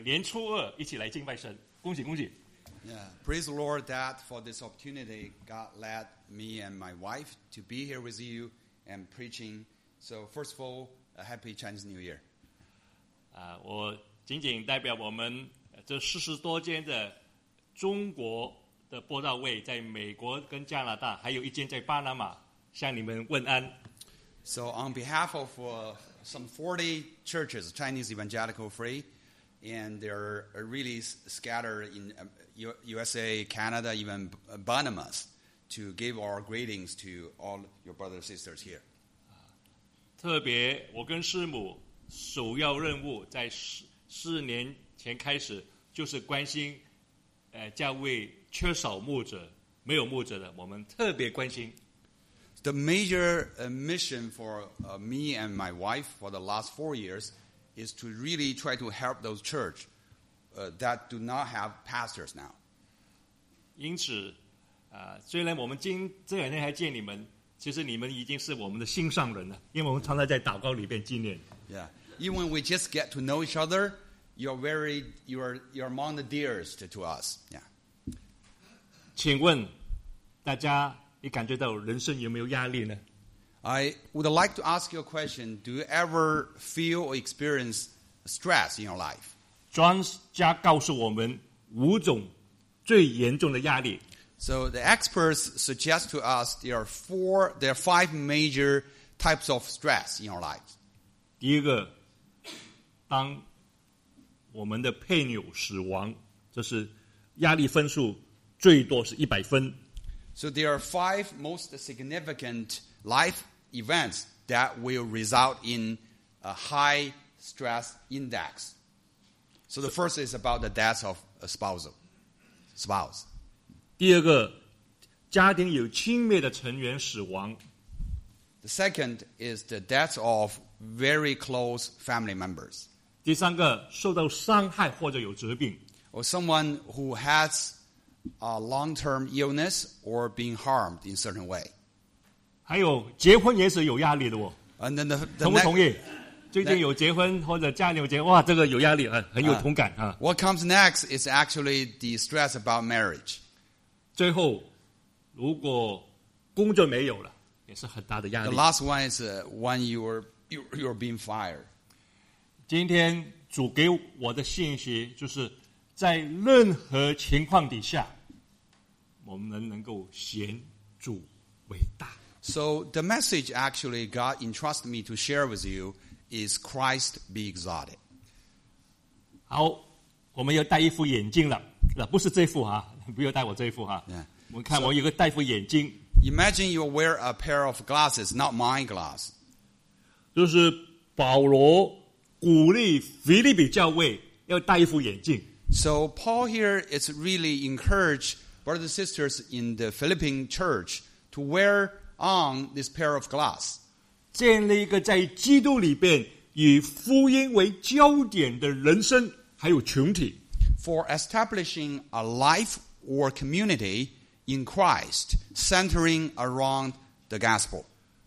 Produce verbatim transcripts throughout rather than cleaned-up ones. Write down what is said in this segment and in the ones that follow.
年初二一起来敬拜神，恭喜恭喜。 Yeah, praise the Lord that for this opportunity, God led me and my wife to be here with you and preaching. So first of all, a happy Chinese New Year. 啊，我仅仅代表我们这四十多间的中国的播道会，在美国跟加拿大，还有一间在巴拿马，向你们问安。 So on behalf of uh, some forty churches, Chinese Evangelical Free, and they're really scattered in U S A, Canada, even Bahamas, to give our greetings to all your brothers and sisters here. 特别，我跟师母首要任务在四四年前开始，就是关心，呃，教会缺少牧者，没有牧者的，我们特别关心。 The major uh, mission for uh, me and my wife for the last four years is to really try to help those churches uh, that do not have pastors now. 因此，啊、呃，虽然我们今这两天还见你们，其实你们已经是我们的心上人了，因为我们常常在祷告里边纪念。 Yeah, even when we just get to know each other, you're very, you're you're among the dearest to us. Yeah. 请问大家，你感觉到人生有没有压力呢？ I would like to ask you a question. Do you ever feel or experience stress in your life? 专家告诉我们五种最严重的压力。 So the experts suggest to us there are four, there are five major types of stress in our lives. 第一个，当我们的配偶死亡，这是压力分数最多是一百分。 So there are five most significant life events that will result in a high stress index. So the first is about the death of a spouse. spouse. 第二个，家庭有亲密的成员死亡。 The second is the death of very close family members. 第三个，受到伤害或者有疾病。 Or someone who has a long-term illness or being harmed in a certain way. 还有结婚也是有压力的哦。 And then the, the 同不 next, 同意？最近有结婚或者家里有结婚，哇，这个有压力啊，很有同感啊。 What comes next is actually the stress about marriage. 最后，如果工作没有了，也是很大的压 The 力。 last one is uh, when you are you, you're being fired. 今天主给我的信息就是，在任何情况底下，我们能够显主伟大。 So the message actually God entrusted me to share with you is Christ be exalted. 好，我们要戴一副眼镜了，不是这副哈，不要戴我这一副哈。 Yeah. 我们看我有个戴副眼镜， Imagine you wear a pair of glasses, not my glass. 就是保罗鼓励腓立比教会要戴一副眼镜。 So Paul here is really encouraged brothers and sisters in the Philippine church to wear on this pair of glass. 建立一个在基督里边以福音为焦点的人生还有群体。 For establishing a life or community in Christ, centering around the gospel.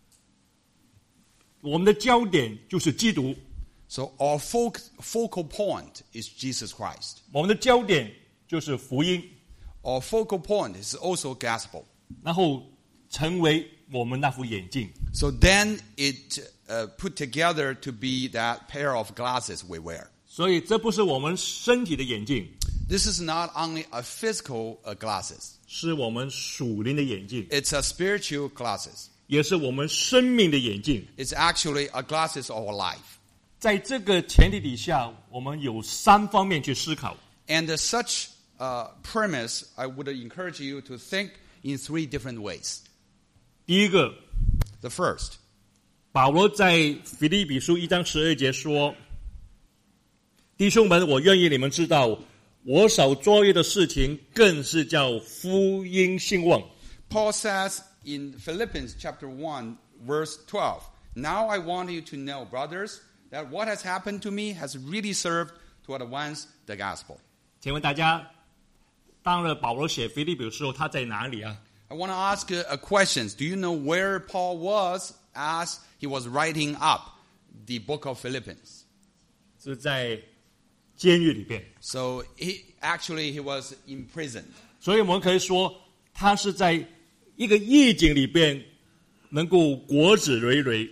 我们的焦点就是基督。 So our focal, focal point is Jesus Christ. 我们的焦点就是福音。 Our focal point is also gospel. 然后成为我们那副眼镜。 So then it uh, put together to be that pair of glasses we wear. 所以这不是我们身体的眼镜， This is not only a physical uh, glasses. 是我们属灵的眼镜， It's a spiritual glasses. 也是我们生命的眼镜。 It's actually a glasses of our life. 在这个前提底下，我们有三方面去思考。 And uh, such uh, premise, I would encourage you to think in three different ways. 第一个， The first, 保罗在腓立比书一章十二节说：“弟兄们，我愿意你们知道，我所作业的事情，更是叫福音兴旺。” Paul says in Philippians chapter one, verse twelve, Now I want you to know, brothers, that what has happened to me has really served to advance the gospel. 请问大家，当了保罗写腓立比的时候，他在哪里啊？ I want to ask a, a question. Do you know where Paul was as he was writing up the book of Philippians? 是在监狱里边。 So he actually he was imprisoned. 所以我们可以说，他是在一个逆境里边能够果子累累。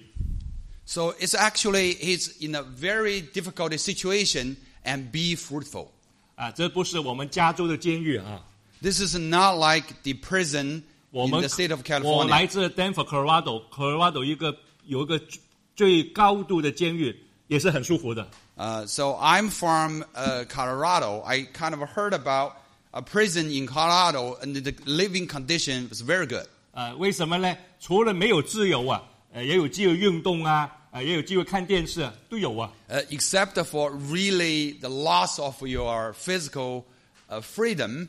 So it's actually he's in a very difficult situation and be fruitful. 啊，这不是我们加州的监狱啊。 This is not like the prison 我 in 们 the state of 我 California. 来自 Denver, Colorado，Colorado 一个有一个最高度的监狱，也是很舒服的。 Uh, so I'm from uh, Colorado. I kind of heard about a prison in Colorado, and the living condition was very good. 呃，为什么呢？除了没有自由啊，呃，也有机会运动啊，呃，也有机会看电视啊，都有啊。 Uh, except for really the loss of your physical uh, freedom,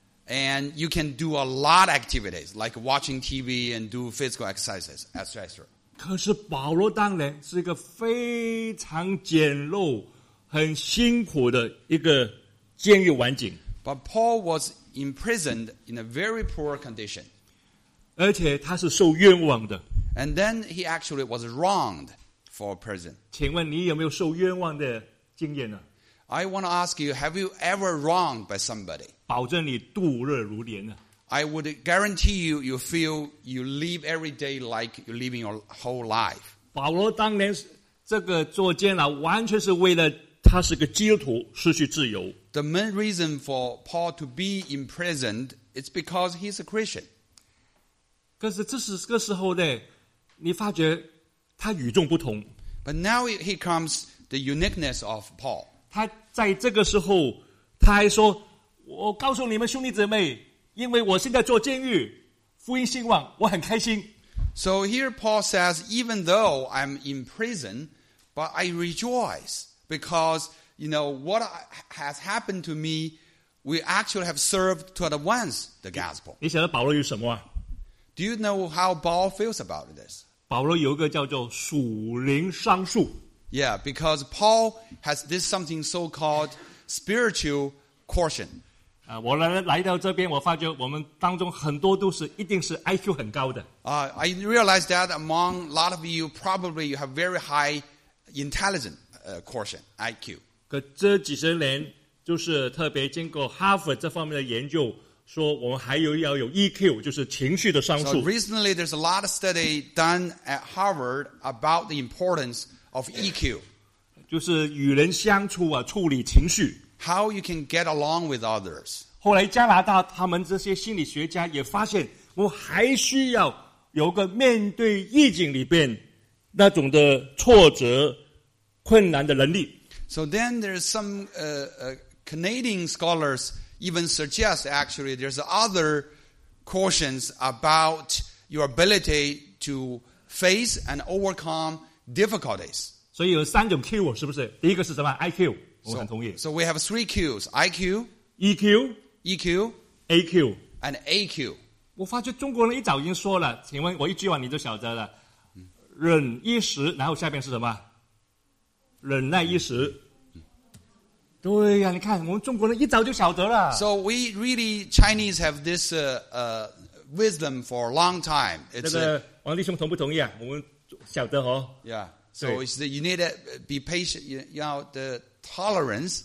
and you can do a lot of activities like watching T V and do physical exercises, et cetera. 可是保罗当然是一个非常简陋、很辛苦的一个监狱环境， But Paul was imprisoned in a very poor condition. 而且他是受冤枉的。 And then he actually was wronged for prison. 请问你有没有受冤枉的经验呢？ I want to ask you, have you ever wronged by somebody? 保证你度日如年呢。 I would guarantee you, you feel you live every day like you're living your whole life. 保罗当年这个做监牢，完全是为了他是个基督徒，失去自由。 The main reason for Paul to be imprisoned is because he's a Christian. 可是这是这个时候呢，你发觉他与众不同。 But now here comes the uniqueness of Paul. 他在这个时候，他还说：“我告诉你们兄弟姊妹，因为我现在做监狱，福音兴旺，我很开心。” So here Paul says, even though I'm in prison, but I rejoice because, you know, what has happened to me, we actually have served to advance the gospel. 你晓得保罗有什么啊？ Do you know how Paul feels about this? 保罗有一个叫做属灵桑树。 Yeah, because Paul has this something so-called spiritual quotient. 啊，我来来到这边，我发觉我们当中很多都是一定是 I Q 很高的。 Uh, I realize that among a lot of you, probably you have very high intelligent uh, quotient, I Q. 可这几十年，就是特别经过哈佛这方面的研究，说我们还有要有 E Q， 就是情绪的桑 So 树。 recently, there's a lot of study done at Harvard about the importance of E Q, 就是与人相处啊，处理情绪。 how you can get along with others. 后来加拿大他们这些心理学家也发现，我还需要有个面对逆境里边那种的挫折、困难的能力。 So then there's some uh, uh, Canadian scholars even suggest actually there's other quotients about your ability to face and overcome difficulties. 所以有三种 Q， 是不是？第一个是什么 ？I Q， 我很同意。 So we have three Qs, I Q, E Q、 E Q, A Q。 and A Q. 我发觉中国人一早已经说了，请问我一句话你就晓得了，忍一时，然后下边是什么？忍耐一时。对呀、啊，你看我们中国人一早就晓得了。 So we really, Chinese have this uh, uh, wisdom for a long time. 这 It's 个 uh, 王弟兄同不同意啊？我们晓得哦。 yeah. So Right. it's the, you need to be patient. You, you know the tolerance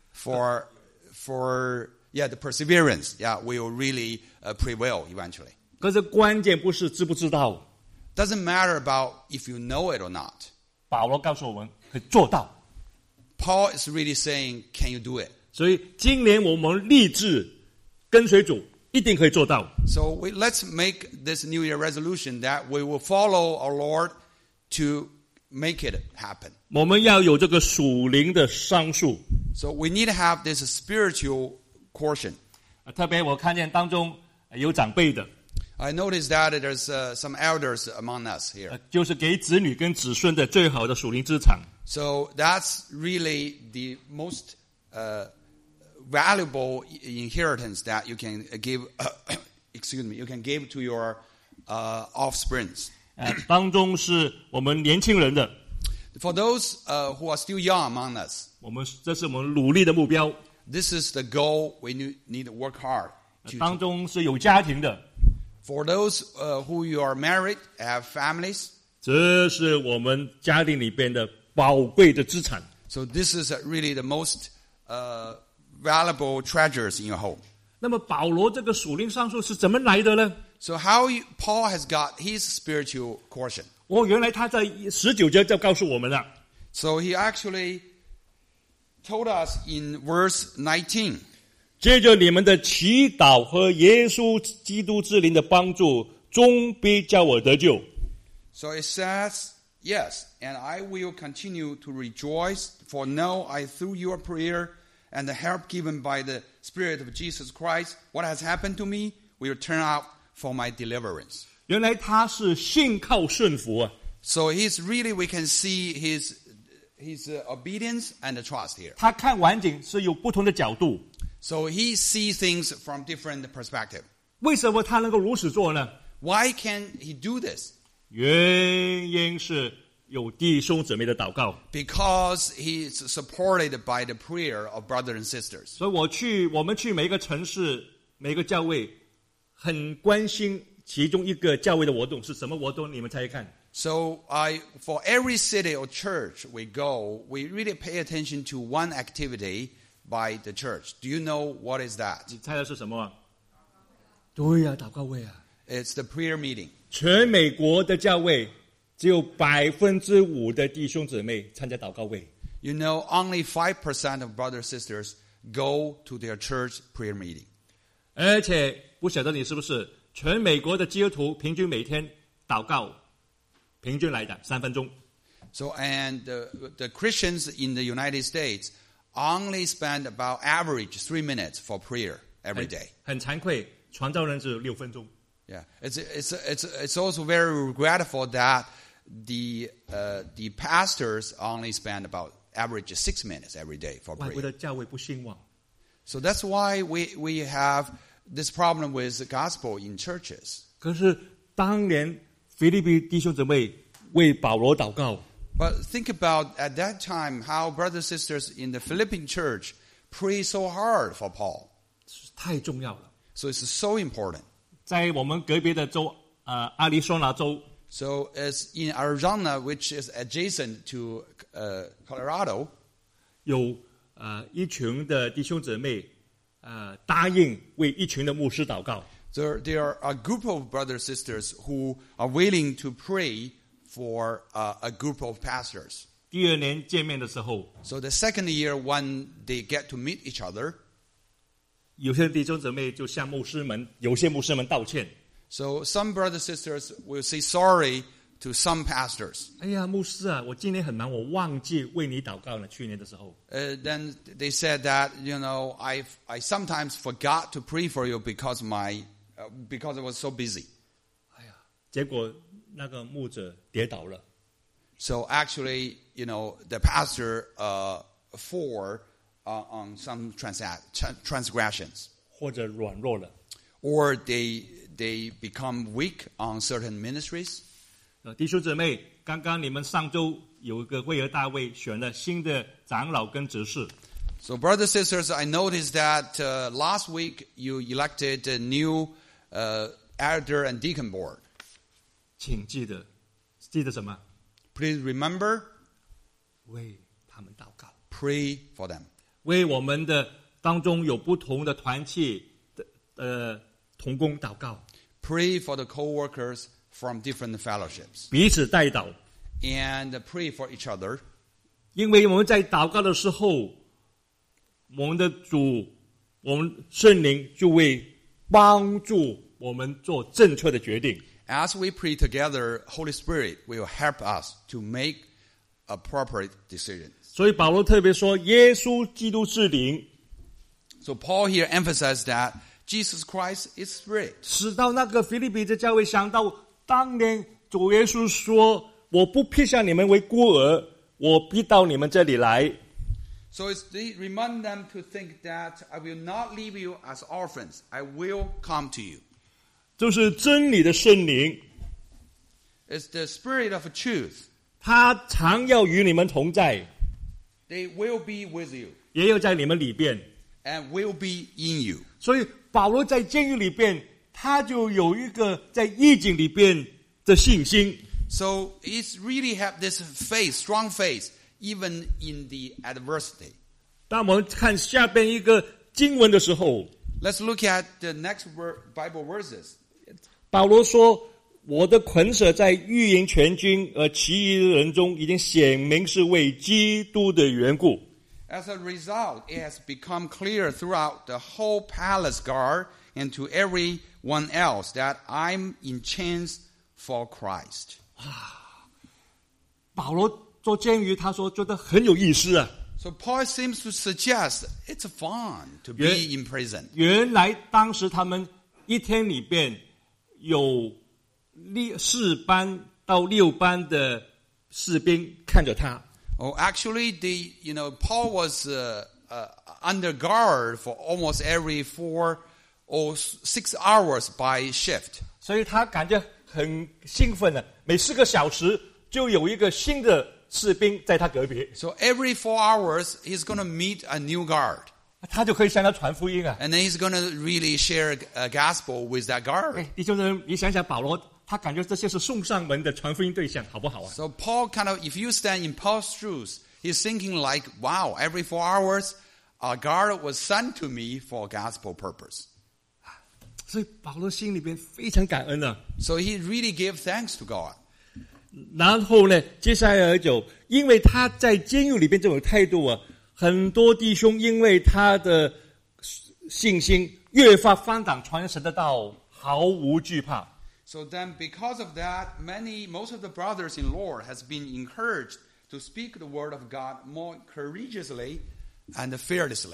for for yeah the perseverance. Yeah, will really uh, prevail eventually. 可是关键不是知不知道， Doesn't matter about if you know it or not. 保罗告诉我们可以做到。 Paul is really saying, can you do it? 所以今年我们立志跟随主，一定可以做到。 So we, let's make this New Year resolution that we will follow our Lord to make it happen. 我们要有这个属灵的桑树。 So we need to have this spiritual quotient. 特别我看见当中有长辈的， I noticed that there's uh, some elders among us here. 呃就是给子女跟子孙的最好的属灵资产。 So that's really the most uh, valuable inheritance that you can give. excuse me, you can give to your uh, offsprings. 呃，当中是我们年轻人的， For those uh, who are still young among us, 我们这是我们努力的目标。 this is the goal we need, need to work hard. 呃 To, 当中是有家庭的， for those uh, who you are married, have families, 这是我们家庭里边的宝贵的资产。 so this is uh, really the most uh, valuable treasures in your home. 那么保罗这个属灵上树是怎么来的呢？ So how you, Paul has got his spiritual quotient. 哦，原来他在十九节就告诉我们了。 So he actually told us in verse nineteen. 接着你们的祈祷和耶稣基督之灵的帮助，终必叫我得救。 So it says, yes, and I will continue to rejoice, for now I through your prayer and the help given by the Spirit of Jesus Christ, what has happened to me will turn out for my deliverance. 原来他是信靠顺服啊。 So he's really, we can see his, his uh, obedience and the trust here. 他看晚景是有不同的角度。 So he sees things from different perspective. 为什么他能够如此做呢？ Why can he do this? 原因是有弟兄姊妹的祷告。 Because he's supported by the prayer of brothers and sisters. 所以我去，我们去每一个城市、每个教会，很关心其中一个教会的活动是什么活动？你们猜猜看。 So I, for every city or church we go, we really pay attention to one activity by the church. Do you know what is that? 你猜的是什么啊？对呀、啊，祷告会啊。 It's the prayer meeting. 全美国的教会只有百分之五的弟兄姊妹参加祷告会。 You know, only five percent of brothers and sisters go to their church prayer meeting. 而且不晓得你是不是全美国的基督徒平均每天祷告，平均来讲三分钟。 So, and the, the Christians in the United States only spend about average three minutes for prayer every day. 很惭愧，传道人只有六分钟。 Yeah, it's it's it's it's also very regretful that the uh, the pastors only spend about average six minutes every day for 外国 prayer. 的教会不兴旺， So that's why we we have this problem with the gospel in churches. 可是当年腓立比弟兄姊妹为保罗祷告， But think about at that time how brothers and sisters in the Philippine church pray so hard for Paul. 太重要了。 So it's so important. 在我们隔壁的州，呃，阿里桑那州， So as in Arizona, which is adjacent to uh, Colorado, 有呃一群的弟兄姊妹，呃，答应为一群的牧师祷告。 there, there are a group of brothers and sisters who are willing to pray for uh, a group of pastors. 第二年见面的时候， So the second year, when they get to meet each other, 有些弟兄姊妹就向牧师们，有些牧师们道歉。 so some brothers and sisters will say sorry to some pastors. 哎呀，牧师啊，我今年很忙，我忘记为你祷告了。去年的时候， Uh, then they said that, you know, I I sometimes forgot to pray for you because my uh, because I was so busy. 哎呀，结果那个牧者跌倒了。 So actually, you know, the pastor uh, for uh, on some transa- tra- transgressions, 或者软弱了。 or they they become weak on certain ministries. 呃，弟兄姊妹，刚刚你们上周有一个会和大会选了新的长老跟执事， So, brothers and sisters, I noticed that uh, last week you elected a new uh, elder and deacon board. 请记得，记得什么？ Please remember, 为他们祷告， pray for them. 为我们的当中有不同的团契的呃同工祷告， Pray for the co-workers from different fellowships. 彼此代祷。 And pray for each other. 因为我们在祷告的时候，我们的主，我们圣灵就会帮助我们做正确的决定。 As we pray together, Holy Spirit will help us to make appropriate decisions. 所以保罗特别说，耶稣基督是灵， So Paul here emphasized that Jesus Christ is Spirit. 使到那个腓立比的教会想到，当年主耶稣说：“我不撇下你们为孤儿，我必到你们这里来。” So it's they remind them to think that I will not leave you as orphans. I will come to you. 就是真理的圣灵， It's the Spirit of truth. 他常要与你们同在， They will be with you 也有在你们里边。 and will be in you. 所以保罗在监狱里边，他就有一个在逆境里边的信心。 So it's really have this faith, strong faith, even in the adversity. 当我们看下边一个经文的时候， let's look at the next ver- Bible verses. 保罗说：“我的捆锁在御营全军和其余人中，已经显明是为基督的缘故。” As a result, it has become clear throughout the whole palace guard and to everyone else that I'm in chains for Christ. 保罗做监狱，他说觉得很有意思啊。 So Paul seems to suggest it's fun to be Yeah. in prison. 原来当时他们一天里边有六四班到六班的士兵看着他。 Oh, actually, the you know Paul was uh, uh, under guard for almost every four or six hours by shift. 所以他感觉很兴奋的，每四个小时就有一个新的士兵在他隔壁， So every four hours, he's going to meet a new guard. 他就可以向他传福音啊。 And then he's going to really share a gospel with that guard. 哎，弟兄们，你想想保罗，他感觉这些是送上门的传福音对象，好不好啊？ So Paul kind of, if you stand in Paul's shoes, he's thinking like, wow, every four hours, a guard was sent to me for gospel purpose. 所以保罗心里边非常感恩啊。 So he really gave thanks to God. 然后呢，接下来就因为他在监狱里边这种态度啊，很多弟兄因为他的信心越发翻档传神的道，毫无惧怕。 So then because of that, many, most of the brothers in Lord has been encouraged to speak the word of God more courageously and fearlessly.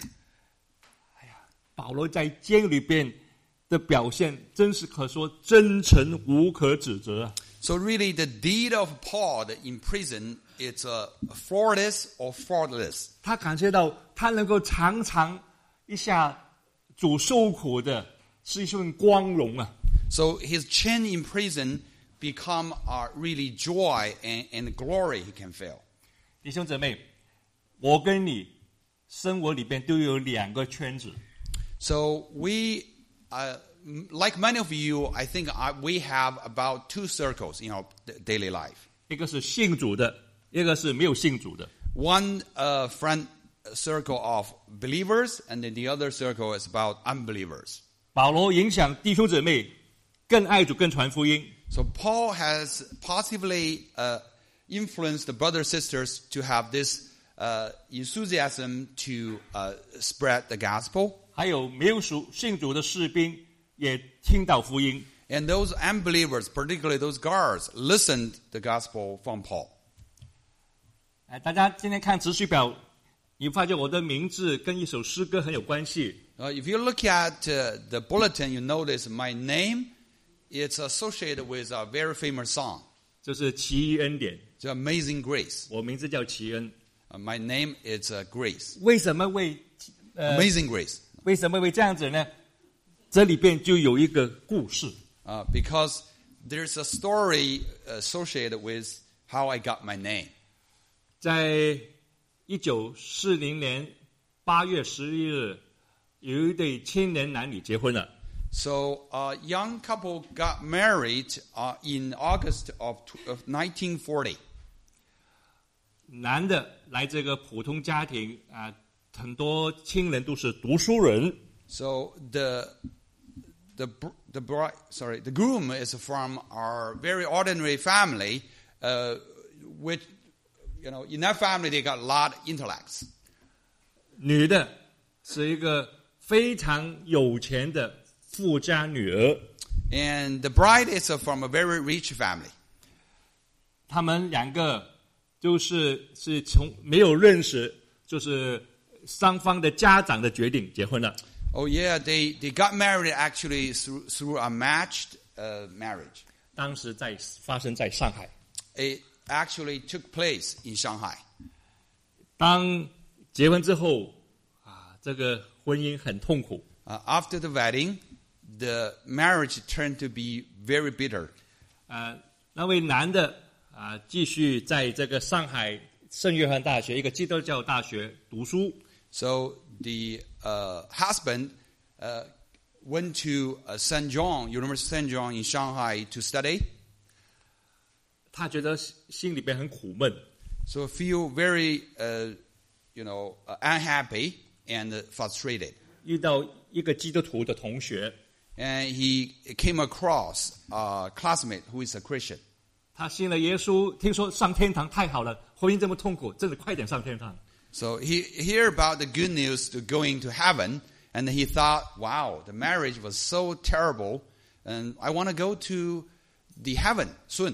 保罗在监狱里边的表现，真是可说真诚无可指责啊。 So really the deed of Paul in prison, it's a flawless or faultless. 他感觉到他能够常常一下主受苦的是一份光荣啊。 So his chain in prison become uh, really joy and, and glory he can feel. 弟兄姊妹，我跟你生活里边都有两个圈子。 So we, uh, like many of you, I think I, we have about two circles in our daily life. 一个是信主的，一个是没有信主的。 One uh, friend circle of believers, and then the other circle is about unbelievers. 保罗影响弟兄姊妹更爱主、更传福音。 So Paul has positively uh, influenced the brothers and sisters to have this uh, enthusiasm to uh, spread the gospel. 还有没有属信主的士兵也听到福音。 And those unbelievers, particularly those guards, listened the gospel from Paul. 哎，大家今天看词序表，你发现我的名字跟一首诗歌很有关系。 Uh, if you look at uh, the bulletin, you notice my name, it's associated with a very famous song. 这是奇异恩典， It's Amazing Grace. 我名字叫奇恩。 Uh, my name is uh, Grace. 为什么会呃 Amazing Grace. 为什么会这样子呢？这里边就有一个故事。 Uh, because there's a story associated with how I got my name. 在一九四零年八月十一日，有一对青年男女结婚了。 So a young couple got married uh, in August of, of nineteen forty. 男的来这个普通家庭啊，很多亲人都是读书人。 So the the the bride, sorry, the groom is from our very ordinary family, uh, which you know in that family they got a lot of intellects. 女的是一个非常有钱的富家女儿。 And the bride is from a very rich family. 他们两个就是是从没有认识，就是双方的家长的决定结婚了。 Oh yeah, they, they got married actually through through a matched uh, marriage. 当时在发生在上海。 It actually took place in Shanghai. 当结婚之后啊，这个婚姻很痛苦。 Uh, after the wedding, the marriage turned to be very bitter. 呃，那位男的啊，继续在这个上海圣约翰大学一个基督教大学读书。 So the uh, husband uh, went to uh, Saint John, University of Saint John in Shanghai to study. 他觉得心里边很苦闷， So feel very, uh, you know, uh, unhappy and frustrated. 遇到一个基督徒的同学， And he came across a classmate who is a Christian. 他信了耶稣，听说上天堂太好了，婚姻这么痛苦，真的快点上天堂。 So he heard about the good news to going to heaven, and he thought, wow, the marriage was so terrible, and I want to go to the heaven soon.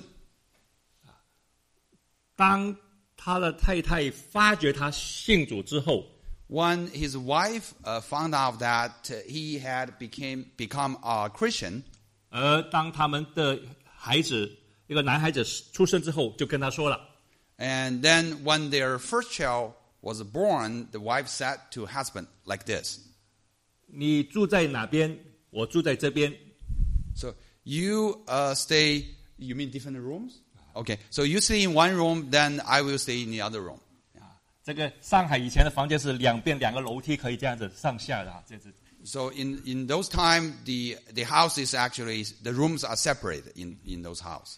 当他的太太发觉他信主之后， When his wife uh, found out that he had became become a Christian, 而当他们的孩子一个男孩子出生之后，就跟他说了， and then when their first child was born, the wife said to husband like this. 你住在哪边，我住在这边。 So you uh, stay, you mean different rooms? Okay, so you stay in one room, then I will stay in the other room. 这个上海以前的房间是两边两个楼梯可以这样子上下的，这样子。 So in, in those time, the, the house is actually, the rooms are separated in, in those house.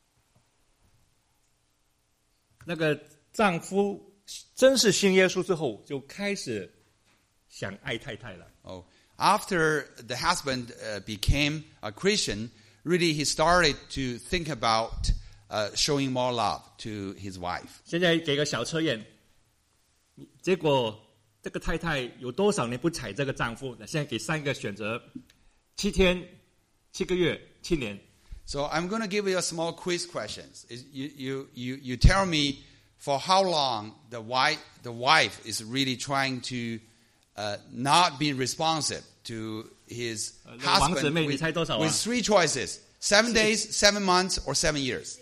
那个丈夫真是信耶稣之后，就开始想爱太太了。 Oh, after the husband uh, became a Christian, really he started to think about uh, showing more love to his wife. 现在给个小测验，结果这个太太有多少年不踩这个丈夫？那现在给三个选择：七天、七个月、七年。 So I'm going to give you a small quiz questions. Is You, you, you, you tell me for how long the wife, the wife is really trying to uh, not be responsive to his 呃那个王姊 husband 妹，你 with, 猜多少啊？ with three choices. Seven days, seven months, or seven years.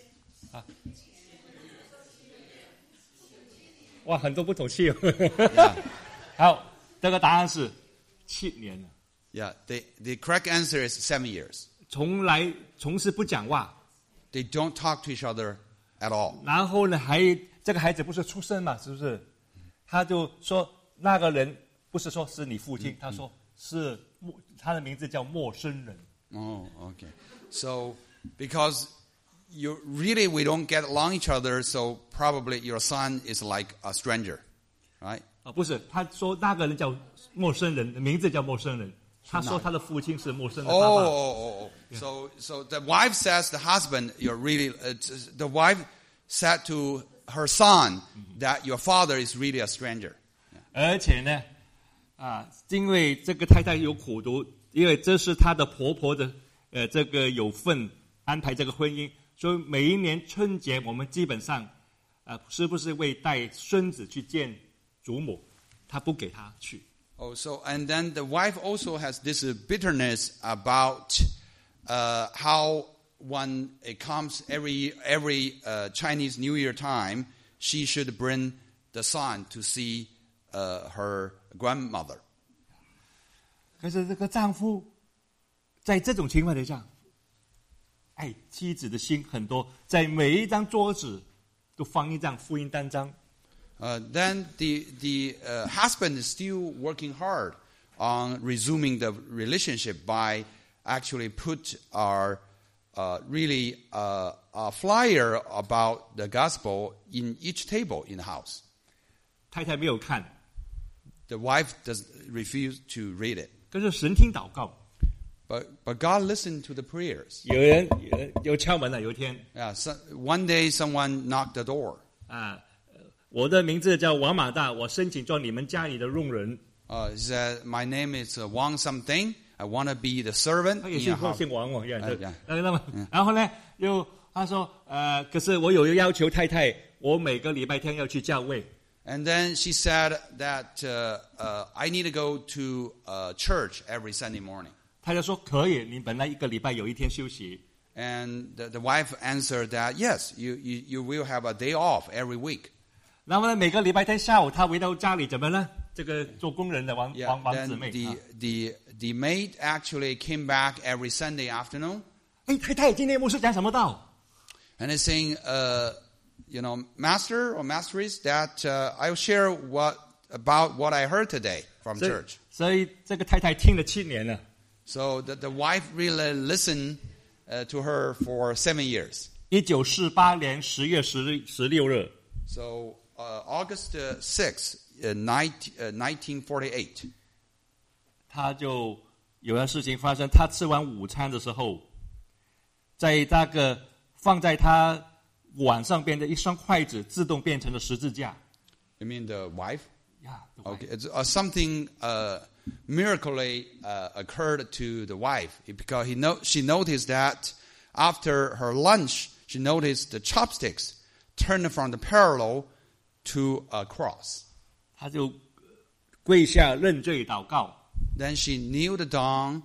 哇，很多不同气哦。 Yeah. 好，这个答案是七年了， Yeah, the, the correct answer is seven years. 从来从事不讲话， They don't talk to each other at all. 然后呢，还这个孩子不是出生嘛，是不是？他就说那个人不是说是你父亲，他说是陌他的名字叫陌生人。 Oh, okay. So, because you really we don't get along each other, so probably your son is like a stranger, right? 啊，不是，他说那个人叫陌生人，名字叫陌生人。他说他的父亲是陌生的 Oh, 爸爸。 oh, oh, oh. So, so the wife says the husband, you're really. Uh, the wife said to her son that your father is really a stranger. 而且呢，啊，因为这个太太有苦读，因为这是她的婆婆的，呃，这个有份安排这个婚姻，所以每一年春节我们基本上，呃，是不是会带孙子去见祖母？他不给他去。 Oh, so and then the wife also has this uh, bitterness about uh, how when it comes every every uh, Chinese New Year time, she should bring the son to see uh, her grandmother. 可是这个丈夫在这种情况底下，爱妻子的心很多，在每一张桌子都放一张福音单张。 Uh, then the the uh, husband is still working hard on resuming the relationship by actually put our uh, really uh, a flyer about the gospel in each table in the house. 太太没有看， The wife does refuse to read it, 可是神听祷告。 but but God listened to the prayers. 有人有人有敲门了，有一天 Yeah, so one day someone knocked the door. 啊，我的名字叫王马大，我申请做你们家里的佣人。 Uh, he said, "My name is uh, Wang something. I want to be the servant 他也 in 是 your 说 house." 姓王哦，这样子 yeah. 呃那么然后呢，又他说呃，可是我有一个要求，太太，我每个礼拜天要去教会。 And then she said that uh, uh, I need to go to uh, church every Sunday morning. 他就说可以，你本来一个礼拜有一天休息。 And the, the wife answered that, yes, you, you, you will have a day off every week. 然后呢，每个礼拜天下午他回到家里怎么呢？这个做工人的王 Yeah, 王王姊 then 妹 the, 啊， the, the maid actually came back every Sunday afternoon 哎，太太，今天牧师讲什么道？ and is saying, uh, you know, master or masteries, that uh, I'll share what about what I heard today from 所以 church. 所以这个太太听了七年了。 So the, the wife really listened uh, to her for seven years. 一九四八年十月十十六日， So uh, August uh, sixth, uh, nineteen, uh, nineteen forty-eight. 他就有样事情发生，他吃完午餐的时候，在那个放在他碗上边的一双筷子自动变成了十字架。 You mean the wife? Yeah, the wife. Okay, it's, uh, something uh, miraculously uh, occurred to the wife because he no, she noticed that after her lunch, she noticed the chopsticks turned from the parallel to a cross. 他就跪下认罪祷告。 Then she kneeled down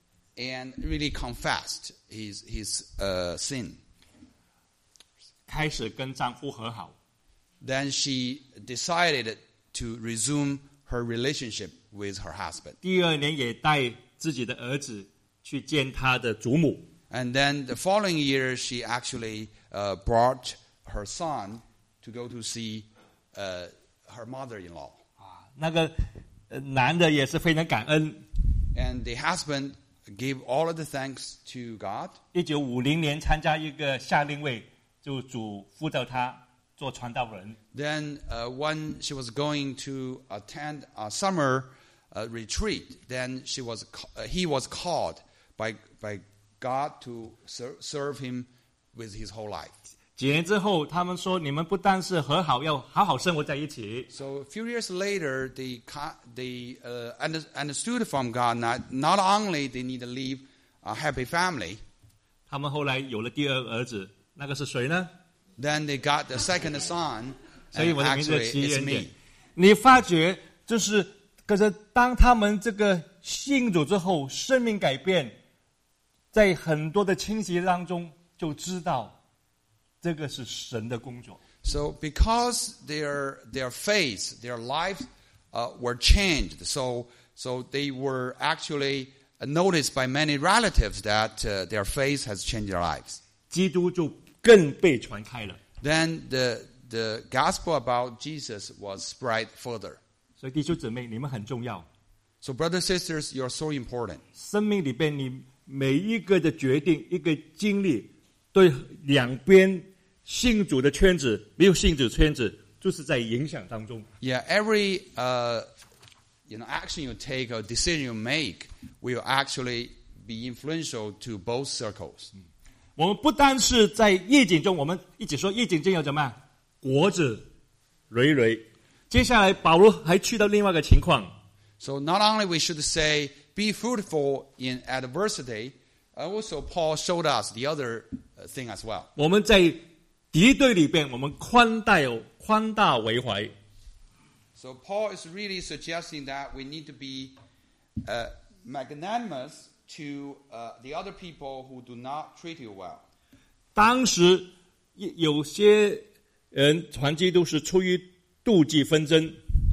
and really confessed his his uh, sin. 开始跟丈夫和好。 Then she decided to resume her relationship with her husband. 第二年也带自己的儿子去见他的祖母。 And then the following year, she actually uh, brought her son to go to see uh, her mother-in-law. 啊，那个呃男的也是非常感恩。 And the husband gave all of the thanks to God. 一九五零年参加一个夏令会，就主呼召他做传道人。 Then uh, when she was going to attend a summer uh, retreat, then she was uh, he was called by by God to ser- serve him with his whole life. 几年之后，他们说：“你们不但是和好，要好好生活在一起。” So a few years later, they they uh, understood from God not not only they need to live a happy family. 他们后来有了第二个儿子，那个是谁呢？ Then they got the second son, 所以 and 我的名字 actually 起 it's 源点 me.。 你发觉就是，可是当他们这个信主之后，生命改变，在很多的亲戚当中就知道。 这个是神的工作。 So because their their faith, their lives uh, were changed, so so they were actually noticed by many relatives that uh, their faith has changed their lives. 基督就更被传开了。 Then the the gospel about Jesus was spread further. 所以弟兄姊妹，你们很重要。 So brothers sisters, you are so important. 生命里边，你每一个的决定、一个经历，对两边。 信主的圈子，没有信主圈子，就是在影响当中。 Yeah, every uh, you know action you take or decision you make will actually be influential to both circles. 我们不单是在夜景中，我们一直说夜景中要怎么样？果子累累。接下来保罗还去到另外一个情况。 So not only we should say be fruitful in adversity, also Paul showed us the other thing as well. 我们在 敌对里边，我们宽待宽大为怀。 So Paul is really suggesting that we need to be uh, magnanimous to uh, the other people who do not treat you well. 当时有些人传基督是出于妒忌纷争。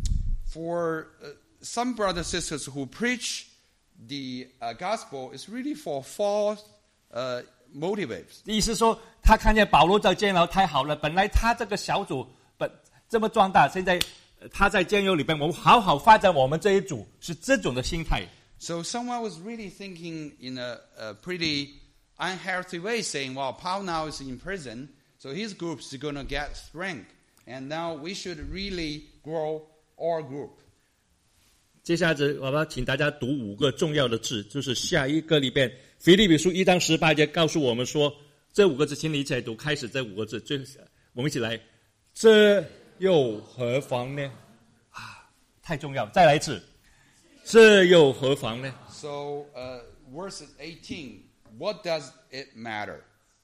For uh, some brothers and sisters who preach the uh, gospel is really for false uh, motives. 意思说，他看见保罗在监牢太好了，本来他这个小组本这么壮大，现在他在监狱里边，我们好好发展我们这一组，是这种的心态。 So someone was really thinking in a, a pretty unhealthy way, saying, "Well, Paul now is in prison, so his group is going to get strength, and now we should really grow our group." 接下来，我要请大家读五个重要的字，就是下一个里边，腓立比书一章十八节告诉我们说，这五个字，请你一起来读。开始这五个字，最我们一起来，这又何妨呢？啊，太重要！再来一次，这又何妨呢 So, uh, verse eighteen, what does it matter?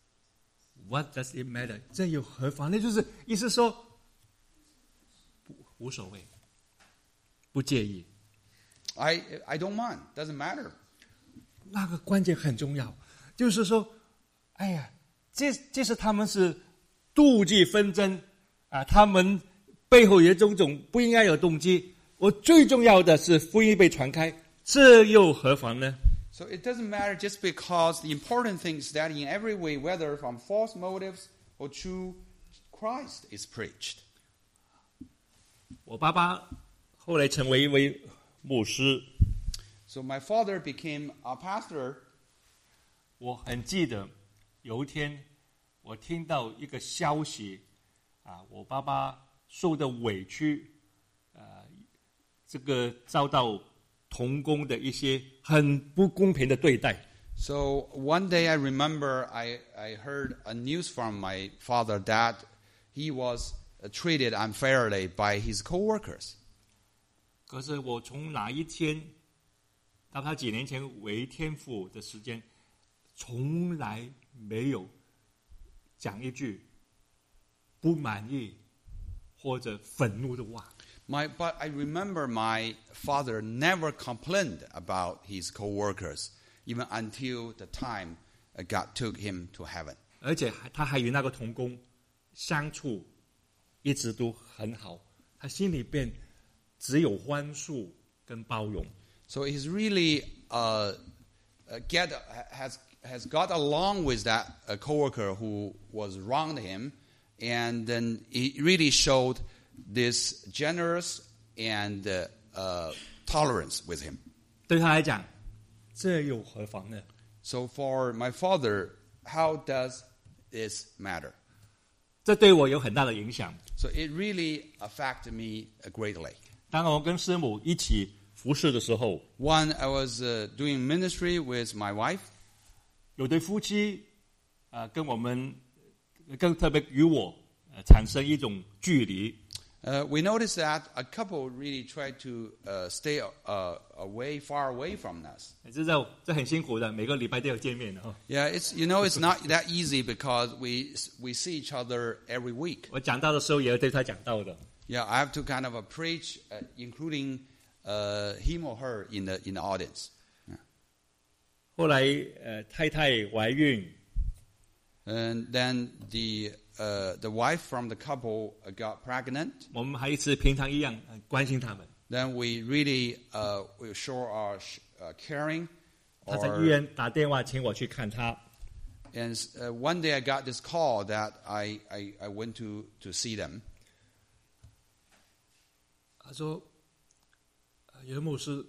？What does it matter？ 这又何妨呢？就是意思说，无所谓，不介意。 I I don't mind. Doesn't matter. 那个关键很重要，就是说，哎呀，这这是他们是妒忌纷争啊，他们背后有种种不应该有动机。我最重要的是福音被传开，这又何妨呢？ So it doesn't matter just because the important thing is that in every way, whether from false motives or true, Christ is preached. 我爸爸后来成为一位牧师。 So my father became a pastor. 我很记得有一天，我听到一个消息，啊，我爸爸受的委屈，呃， 这个遭到同工的一些很不公平的对待。 So one day I remember I, I heard a news from my father that he was treated unfairly by his co-workers. 可是我从哪一天到他几年前为天父的时间，从来没有讲一句不满意或者愤怒的话。 My, but I remember my father never complained about his co-workers, even until the time God took him to heaven. 而且他还与那个同工相处一直都很好，他心里边只有宽恕跟包容。 So he's really uh, get has has got along with that uh, coworker who was wronged him, and then he really showed this generous and uh, uh, tolerance with him. 对他来讲，这又何妨呢？ So for my father, how does this matter? 这对我有很大的影响。 So it really affected me greatly. 当我跟师母一起服侍的时候， One, I was uh, doing ministry with my wife. 有对夫妻，呃，跟我们，更特别与我，呃，产生一种距离。 Uh, we noticed that a couple really tried to uh, stay uh, away, far away from us. 这这这很辛苦的，每个礼拜都要见面的哈。 Yeah, it's you know it's not that easy because we we see each other every week. 我讲到的时候也要对他讲到的。 Yeah, I have to kind of uh, preach, uh, including uh, him or her in the in the audience. Yeah. 后来，呃，太太怀孕， And then the uh, the wife from the couple got pregnant. 我们还一次平常一样、呃、关心他们。 Then we really uh, we show our uh, caring. 他在 Or, 医院打电话请我去看他。 and uh, one day I got this call that I I, I went to to see them. 他说：“呃袁牧师，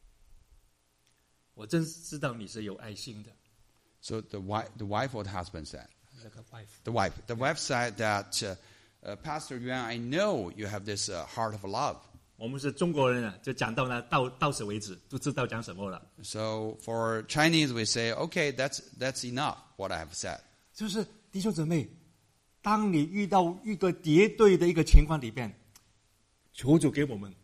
我真知道你是有爱心的。” So the wife, the wife or the husband said, 那个 wife， the wife, the wife said that, uh, uh, Pastor Yuan, I know you have this uh, heart of love. 我们是中国人啊，就讲到那到到此为止，都知道讲什么了。 So for Chinese, we say, okay, that's that's enough. What I have said. 就是弟兄姊妹，当你遇到一个敌对的一个情况里边，求主给我们。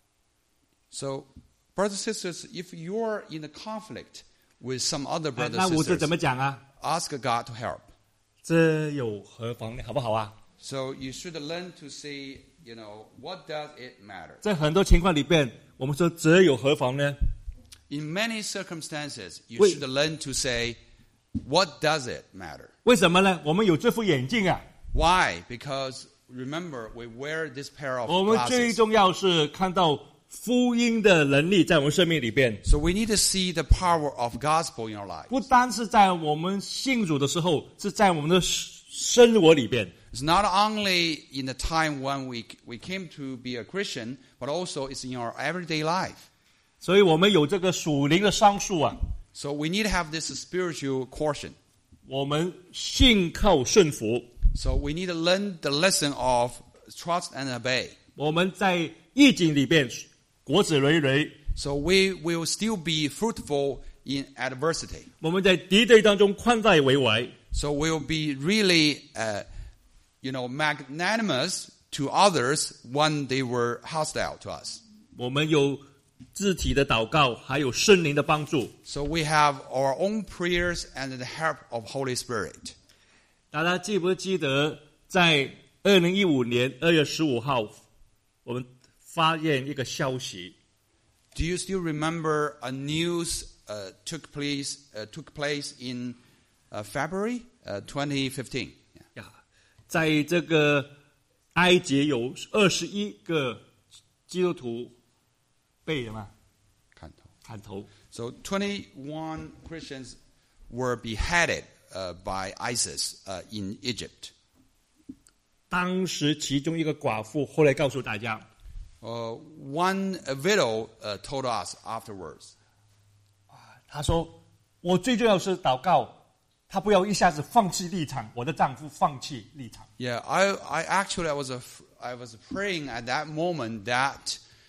So, brothers and sisters, if you're in a conflict with some other 哎 brothers 那 and 我这怎 sisters, 么讲啊？ ask God to help. 这有何妨呢？好不好啊？ So you should learn to say, you know, what does it matter? 在很多情况里边，我们说这有何妨呢？ In many circumstances, you Wait. should learn to say, what does it matter? 为什么呢？我们有这副眼镜啊。 Why? Because remember, we wear this pair of 我们最 glasses. 重要是看到福音的能力在我们生命里边， So we need to see the power of gospel in our life. 不单是在我们信主的时候，是在我们的生活里边。 It's not only in the time when we we came to be a Christian, but also it's in our everyday life. 所以我们有这个属灵的桑树啊， So we need to have this spiritual caution. 我们信靠顺服， So we need to learn the lesson of trust and obey. 我们在逆境里边果子累累， So we will still be fruitful in adversity. 我们在敌对当中宽大为怀， So we'll be really, uh, you know, magnanimous to others when they were hostile to us. 我们有肢体的祷告，还有圣灵的帮助。 So we have our own prayers and the help of Holy Spirit. 大家记不记得，在二零一五年二月十五号，我们发现一个消息， Do you still remember a news uh, took place uh, took place in uh, February uh, twenty fifteen? 呀，在这个埃及有二十一个基督徒被什么砍头？ So twenty-one Christians were beheaded uh, by ISIS uh, in Egypt. 当时其中一个寡妇后来告诉大家， Uh, one widow uh, told us afterwards. 她说：“我最重要是祷告，她不要一下子放弃立场，我的丈夫放弃立场。” Yeah, I, I actually I was a, I was praying at that moment that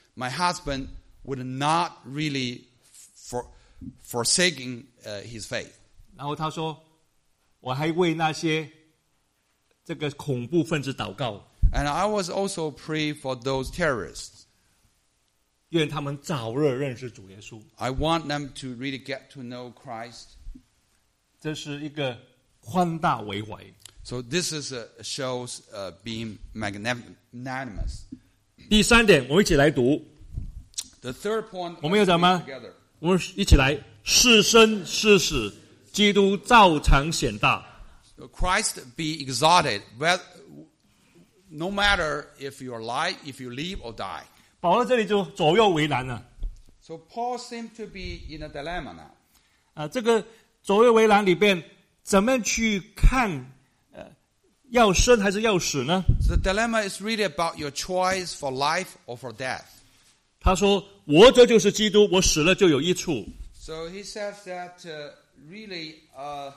my husband would not really for, forsaking uh, his faith. 然后他说，我还为那些这个恐怖分子祷告， And I was also pray for those terrorists. 愿他们早日认识主耶稣。 I want them to really get to know Christ. 这是一个宽大为怀。 So this is a, shows uh, being magnanimous. 第三点，我们一起来读。 The third point, 我们有 let's 讲 read 吗？ together. 我们一起来，是生是死，基督照常显大。 Christ be exalted, whether, no matter if you're alive, if you live or die. 保罗这里就左右为难了。 So Paul seemed to be in a dilemma now. 啊，这个左右为难里边，怎么去看？呃，要生还是要死呢？ So the dilemma is really about your choice for life or for death. 他说：“活着就是基督，我死了就有益处。” So he says that uh, really, uh,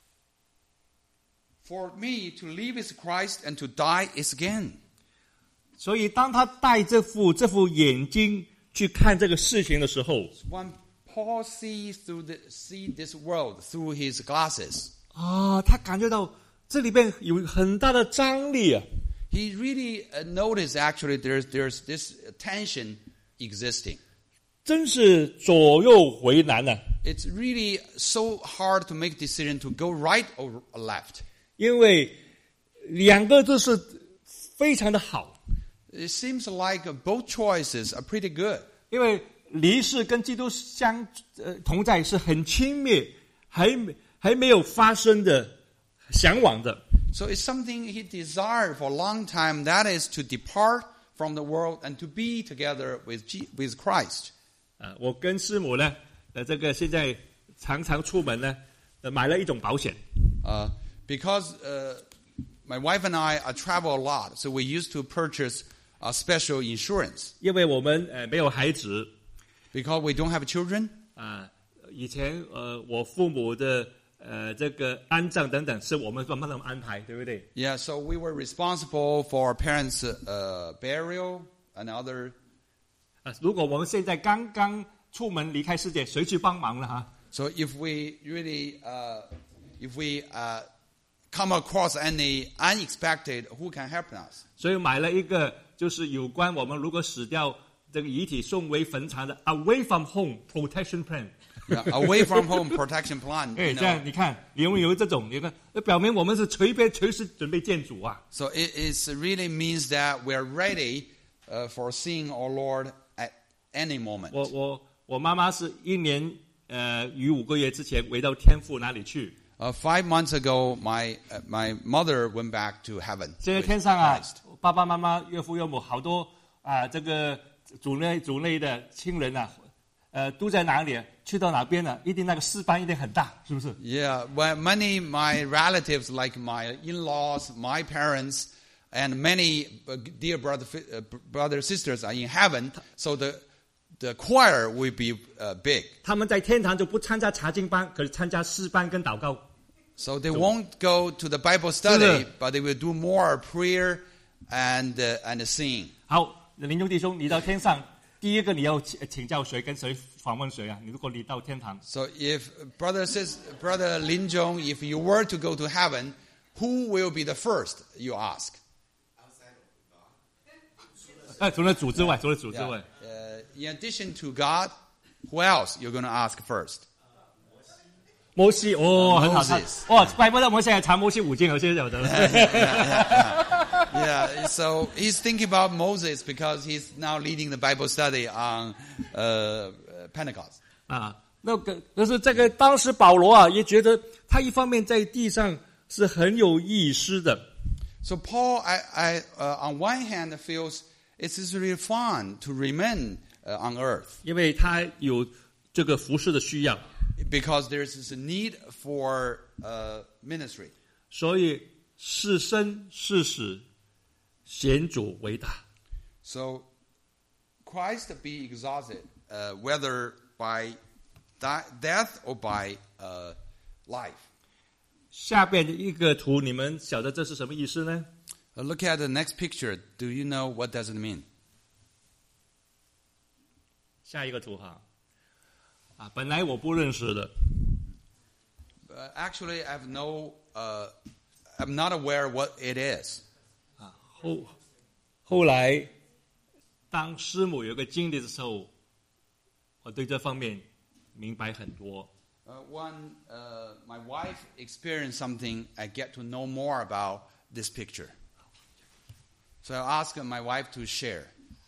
for me to live is Christ and to die is gain. 所以，当他带这副这副眼睛去看这个事情的时候， When Paul sees through the see this world through his glasses, 啊，他感觉到这里边有很大的张力啊。 he really uh, noticed actually there's there's this tension existing. 真是左右为难啊！ It's really so hard to make decision to go right or left. 因为两个都是非常的好， It seems like both choices are pretty good. 因为离世跟基督相呃同在是很亲密，还还没有发生的向往的。 So it's something he desired for a long time. That is to depart from the world and to be together with G, with Christ. 啊，我跟师母呢，呃，这个现在常常出门呢，呃，买了一种保险。 Uh, because uh, my wife and I uh, travel a lot, so we used to purchase a special insurance. 因为我们呃没有孩子， Because we don't have children. 啊，以前呃我父母的呃这个安葬等等是我们帮他们安排，对不对？ Yeah, so we were responsible for our parents' uh, burial and other. 啊，如果我们现在刚刚出门离开世界，谁去帮忙了哈？ So if we really, uh, if we uh, come across any unexpected, who can help us? 所以买了一个就是有关我们如果死掉这个遗体送回坟场的 Away from Home Protection Plan。 Yeah, away from home protection plan. 哎， You 这样 know. 你看有没有这种？你看，表明我们是随便随时准备见主啊。 So it is really means that we're ready uh, for seeing our Lord at any moment. 我我我妈妈是一年呃与五个月之前回到天父那里去。 Uh, five months ago, my uh, my mother went back to heaven. 现在 with 天上啊 Christ.， 爸爸妈妈、岳父岳母好多啊，这个主内主内的亲人啊，呃，都在哪里？去到哪边呢？一定那个事班一定很大，是不是？ Yeah, well, many my relatives, like my in-laws, my parents, and many uh, dear brother, uh, brother sisters are in heaven. So the the choir will be uh, big. 他们在天堂就不参加查经班，可是参加诗班跟祷告。 So they won't go to the Bible study, but they will do more prayer and uh, and sing. 好，林中弟兄，你到天上，第一个你要请请教谁，跟谁访问谁啊？你如果你到天堂， So if brother says, brother Lin Zhong, if you were to go to heaven, who will be the first? You ask. 呃，除了主之外，除了主之 Yeah. 外， Uh, in addition to God, who else you're going to ask first? 摩西哦，很好，他 Moses 哦，怪不得摩西还查摩西五经，有些有的。 Yeah, so he's thinking about Moses because he's now leading the Bible study on uh, Pentecost. 啊，那个可是这个当时保罗啊，也觉得他一方面在地上是很有意思的， So Paul, I, I, uh, on one hand, feels it's really fun to remain uh, on earth 因为他有这个服侍的需要， because there's this need for uh, ministry. 所以是生是死，显主为大。 So Christ be exalted, uh, whether by di- death or by uh, life. 下边一个图，你们晓得这是什么意思呢？ Uh, look at the next picture. Do you know what does it mean? 下一个图哈，啊，本来我不认识的。 Uh, actually, I have no. Uh, I'm not aware what it is. 啊，后后来，当师母有个经历的时候，我对这方面明白很多。 Uh, when uh, my wife experienced something, I get to know more about this picture. So I asked my wife to share.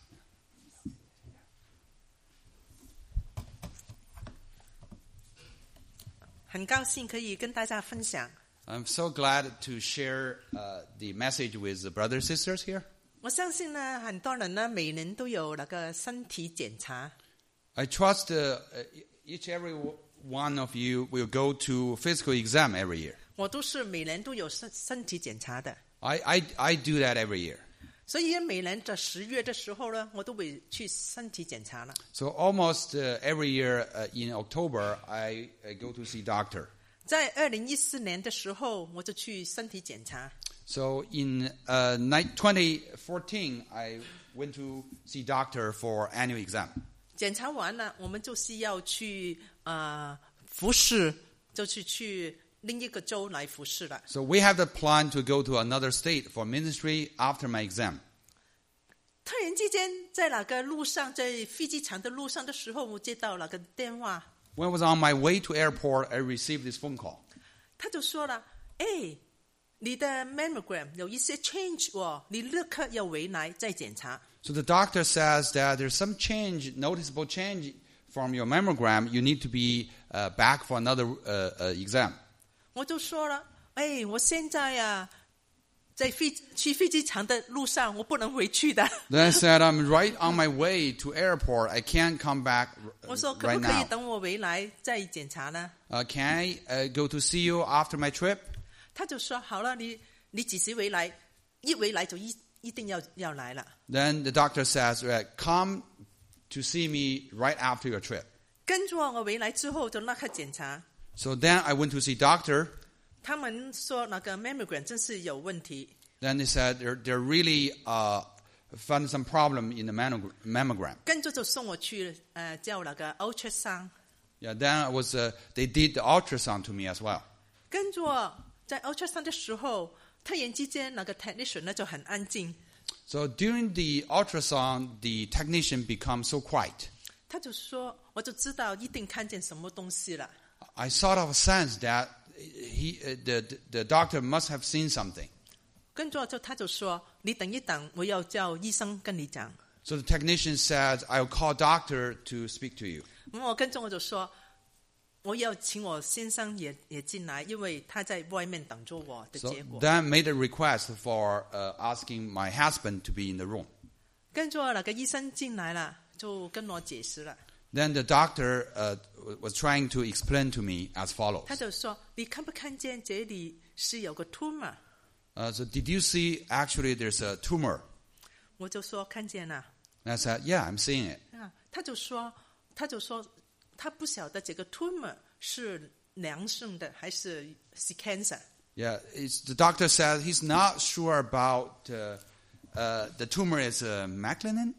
很高兴可以跟大家分享。 I'm so glad to share uh, the message with the brothers and sisters here. 我相信呢，很多人呢每年都有那个身体检查。 I trust uh, each every one of you will go to physical exam every year. 我都是每年都有身身体检查的。 I, I, I do that every year. 所以每年在十月的时候呢，我都会去身体检查了。 So almost uh, every year uh, in October, I, I go to see doctor. 在二零一四年的时候，我就去身体检查。 So in uh, twenty fourteen, I went to see doctor for annual exam. 检查完了，我们就是要去呃服侍，就是去另一个州来服侍了。 So we have the plan to go to another state for ministry after my exam. 突然之间，在那个路上，在飞机场的路上的时候，我接到那个电话。 When I was on my way to airport, I received this phone call. 他就说了：“哎，你的 mammogram 有一些 change 哦，你立刻要回来再检查。” So the doctor says that there's some change, noticeable change from your mammogram. You need to be uh, back for another uh, uh, exam. 我就说了：“哎，我现在啊，在飞去飞机场的路上，我不能回去的。” Then I said, I'm right on my way to airport. I can't come back 我说：“可 right 不可以 now. 等我回来再检查呢？” Uh, can I uh, go to see you after my trip? 他就说：“好了，你你几时回来？一回来就一一定要要来了。” Then the doctor says, right, come to see me right after your trip. 跟住我回来之后就立刻检查。 So then I went to see doctor. 他们说那个 mammogram 真是有问题。 Then they said they're, they're really uh, found some problem in the mammogram. 跟住就送我去呃叫那个 ultrasound。 Yeah, then it was uh, they did the ultrasound to me as well. 跟住在 ultrasound 的时候，突然之间那个 technician 呢就很安静。 So during the ultrasound, the technician becomes so quiet. 他就说，我就知道一定看见什么东西了。 I sort of sensed that he, uh, the, the doctor must have seen something. 跟住就他就说，你等一等，我要叫医生跟你讲。 So the technician said, I'll call doctor to speak to you. 咁我跟住我就說，我要請我先生也也進來，因為他在外面等着我的 So 結果。 then made a request for uh, asking my husband to be in the room. 跟住那個醫生進來了，就跟我解釋了。 Then the doctor uh, was trying to explain to me as follows. 他就說：你看不看見這裡是有個 tumor？ Uh, so did you see actually there's a tumor? 我就說看見了。 And I said, yeah, I'm seeing it. 啊，他就說，他就說，他不曉得這個 tumor 是良性的還是是 cancer。 Yeah, it's, the doctor said he's not sure about uh, uh, the tumor is uh, malignant,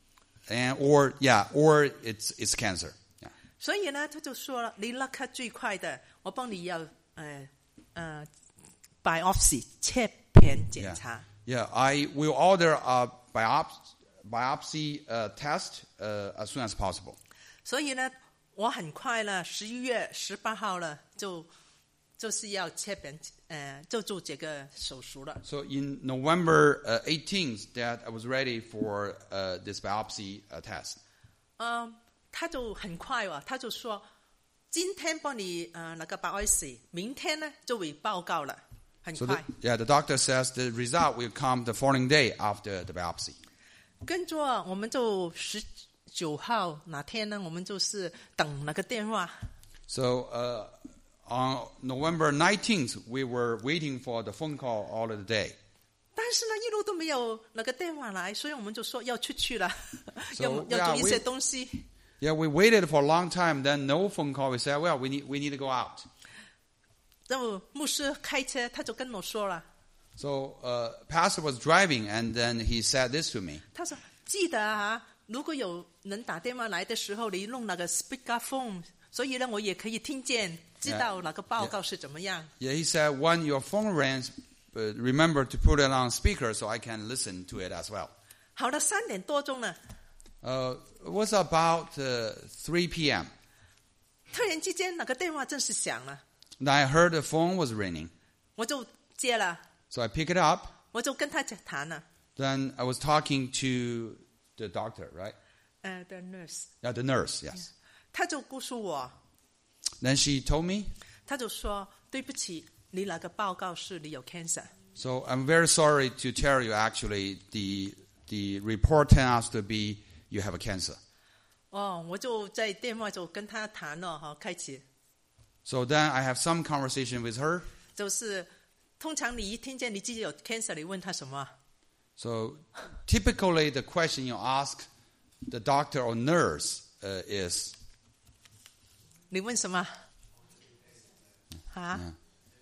and or yeah, or it's it's cancer. Yeah. 所以呢，他就說了，你立刻最快的，我幫你要呃呃 biopsy 切片檢查。 Yeah, I will order a biopsy biopsy uh, test uh, as soon as possible. 所以呢，我很快了，十一月十八號了，就就是要切片，呃，就做這個手術了。 So in November uh, eighteenth, that I was ready for uh, this biopsy uh, test. 嗯，他就很快哦，他就說今天幫你呃那個 biopsy，明天呢就會報告了，很 So 快。 the, yeah, the doctor says the result will come the following day after the biopsy. 跟住我們就十九號那天呢，我們就是等那個電話。 So uh, on November nineteenth, we were waiting for the phone call all of the day. 但是呢，一路都沒有那個電話來，所以我們就說要出去了， So, 要 yeah, 要做一 we- 些東西。 Yeah, we waited for a long time. Then no phone call. We said, well, we need we need to go out. 就牧師開車，他就跟我說了， So uh, pastor was driving, and then he said this to me. 他說記得啊， 如果有人打电话来的时候，你弄那个 speakerphone， 所以呢，我也可以听见，知道那个报告是怎么样。 Yeah, he said, when your phone rings, uh, remember to put it on speaker so I can listen to it as well. 好了，三点多钟了。 Uh, it was about uh, three p.m. 突然之间，那个電話真是響了， And I heard the phone was ringing. 我就接了， So I pick it up. 我就跟他談了。 Then I was talking to the doctor, right? 呃 the nurse， Yeah, the nurse, yes. 他就告訴我， Then she told me, 他就說對不起，你那個報告是你有 cancer。 so I'm very sorry to tell you actually the the report turned out to be you have a cancer. 哦，我就在電話就跟他談了哈，開始 So then I have some conversation with her. 就是通常你一聽見你自己有 cancer， 你問他什麼？ So typically the question you ask the doctor or nurse uh, is, 你問什麼？啊？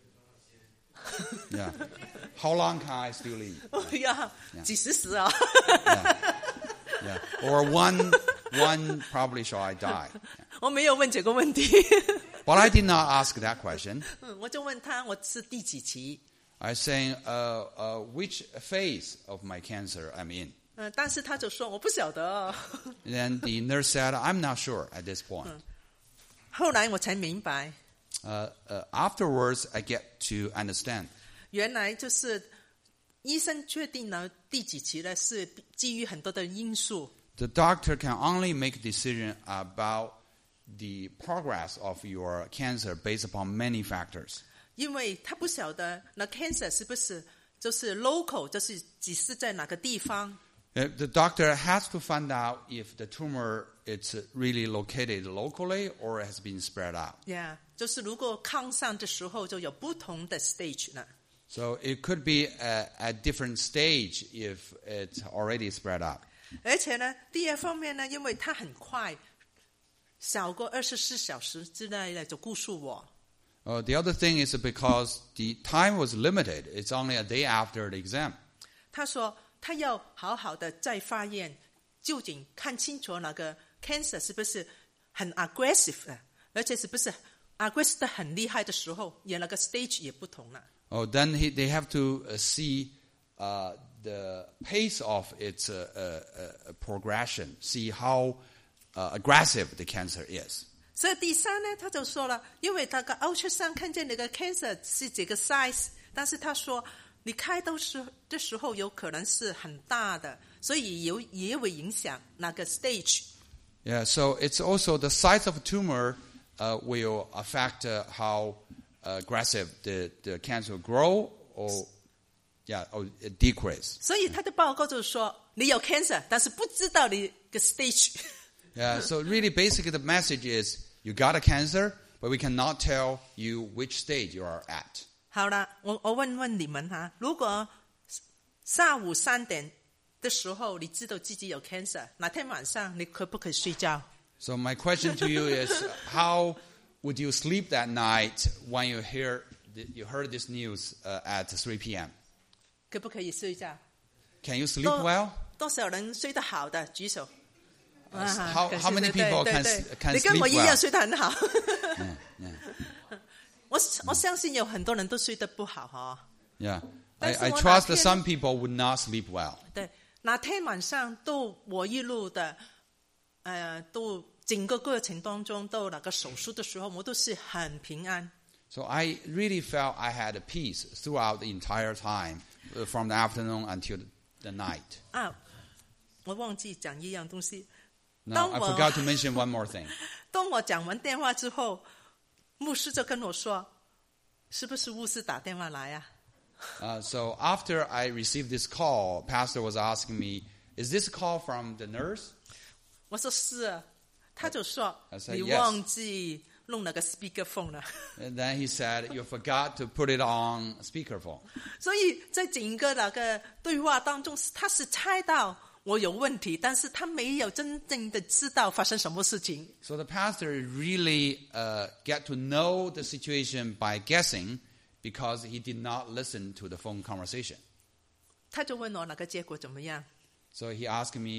yeah, how long can I still live? 哦呀，幾時死啊？ Yeah. Yeah. Or one, one probably shall I die? 我沒有問這個問題， But I did not ask that question. 嗯我就問他我是第幾期？ I saying, uh, uh, which phase of my cancer I'm in? 嗯，但是他就說我不曉得。 And then the nurse said, I'm not sure at this point. 後來我才明白， Uh, uh, afterwards, I get to understand. 原來就是醫生確定了第幾期呢，是基於很多的因素。 The doctor can only make a decision about the progress of your cancer based upon many factors. 因為他不曉得那 cancer 是不是就是 local， 就是只是在哪個地方。 Uh, the doctor has to find out if the tumor is really located locally or has been spread out. Yeah， 就是如果抗上的時候就有不同的 stage 呢。 So it could be a, a different stage if it's already spread out. 而且呢，第二方面呢，因為它很快，少過二十四小時之內呢就告訴我。 Uh, the other thing is because the time was limited. It's only a day after the exam. 他說他要好好的再發現，究竟看清楚那個 cancer 是不是很 aggressive 的，而且是不是 aggressive 得很厲害的時候，也那個 stage 也不同了。 Oh, then he, they have to uh, see uh, the pace of its uh, uh, uh, progression, see how uh, aggressive the cancer is. 所以第三呢，他就說了，因為那個 ultrasound 看見那個 cancer 是這個 size， 但是他說你開刀時的時候有可能是很大的，所以有也會影響那個 stage。 Yeah, so it's also the size of a tumor uh, will affect uh, how aggressive the, the cancer will grow or, yeah, or decrease. 所以他的報告就是說你有 cancer， 但是不知道你個 stage。 Yeah, so really basically the message is you got a cancer, but we cannot tell you which stage you are at. 好了，我我問問你們哈，如果下午三點的時候你知道自己有 cancer， 那天晚上你可不可以睡覺？ So my question to you is, how would you sleep that night when you hear you heard this news uh, at three p.m.? 可不可以睡覺？ Can you sleep 多 well? 多少人睡得好的舉手？ Uh, 啊 how 可是 how many 對 people 對 can 對 s- can 你跟 sleep 我一樣 well? 睡得很好。 Yeah, yeah. 我我相信有很多人都睡得不好哈。 Yeah. 但 I, 是 I 我 trust 哪 that 天 some people would not sleep well. 對，那天晚上都我一路的，呃，都整個過程當中到那個手術的時候，我都是很平安。 So I really felt I had a peace throughout the entire time, uh, from the afternoon until the, the night. 啊，我忘記講一樣東西。 No, 當 I 我 forgot to mention one more thing. 當我講完電話之後，牧師就跟我說：“是不是牧師打電話來啊？” Uh, so after I received this call, Pastor was asking me, "Is this a call from the nurse?" 我說是啊，他就說 I said 你 yes. 忘記弄那個 speakerphone 了。 And then he said, "You forgot to put it on speakerphone." 所以在整個那個對話當中，他是猜到我有問題，但是他沒有真正的知道發生什麼事情。 So the pastor really uh, get to know the situation by guessing because he did not listen to the phone conversation. 他就問我那個結果怎麼樣？ So he asked me,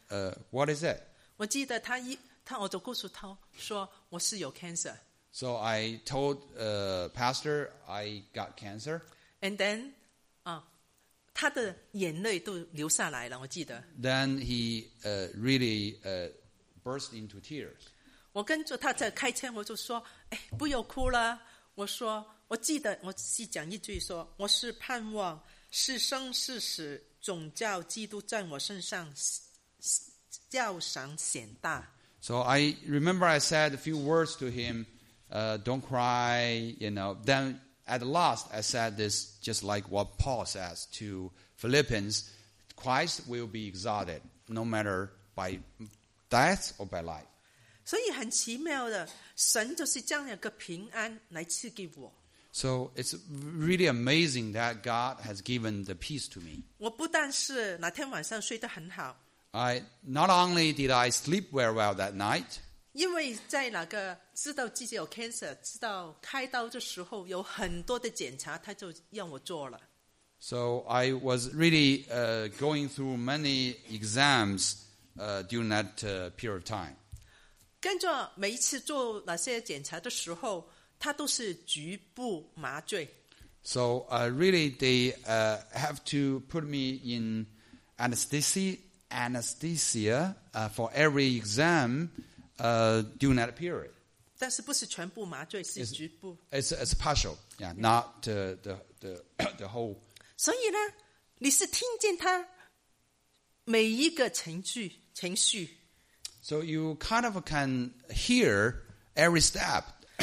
uh, what is it? 我记得他一他我就告诉他说我是有 cancer。 So I told uh, Pastor I got cancer. And then 啊，他的眼泪都流下来了，我记得。 Then he uh, really uh, burst into tears. 我跟着他在开车，我就说：“哎，不要哭了。”我说：“我记得我是讲一句说，我是盼望是生是死，总叫基督在我身上照常显大。” So I remember I said a few words to him, uh, don't cry, you know. Then at last I said this just like what Paul says to Philippians, Christ will be exalted no matter by death or by life. 所以很奇妙的，神就是将一个平安来赐给我。 So it's really amazing that God has given the peace to me. 我不但是那天晚上睡得很好， I not only did I sleep very well that night, 因为在那个知道自己有 cancer， 知道开刀的时候有很多的检查，他就让我做了。 so I was really uh, going through many exams uh, during that uh, period of time. 跟着每一次做那些检查的时候，他都是局部麻醉。 So uh, really, they uh, have to put me in anesthesia, anesthesia uh, for every exam uh, during that period. 但是不是全部麻醉，是局部。 It's, it's partial, yeah, not uh, the, the, the whole. 所以呢，你是听见他每一个程序程序。 So you kind of can hear every step,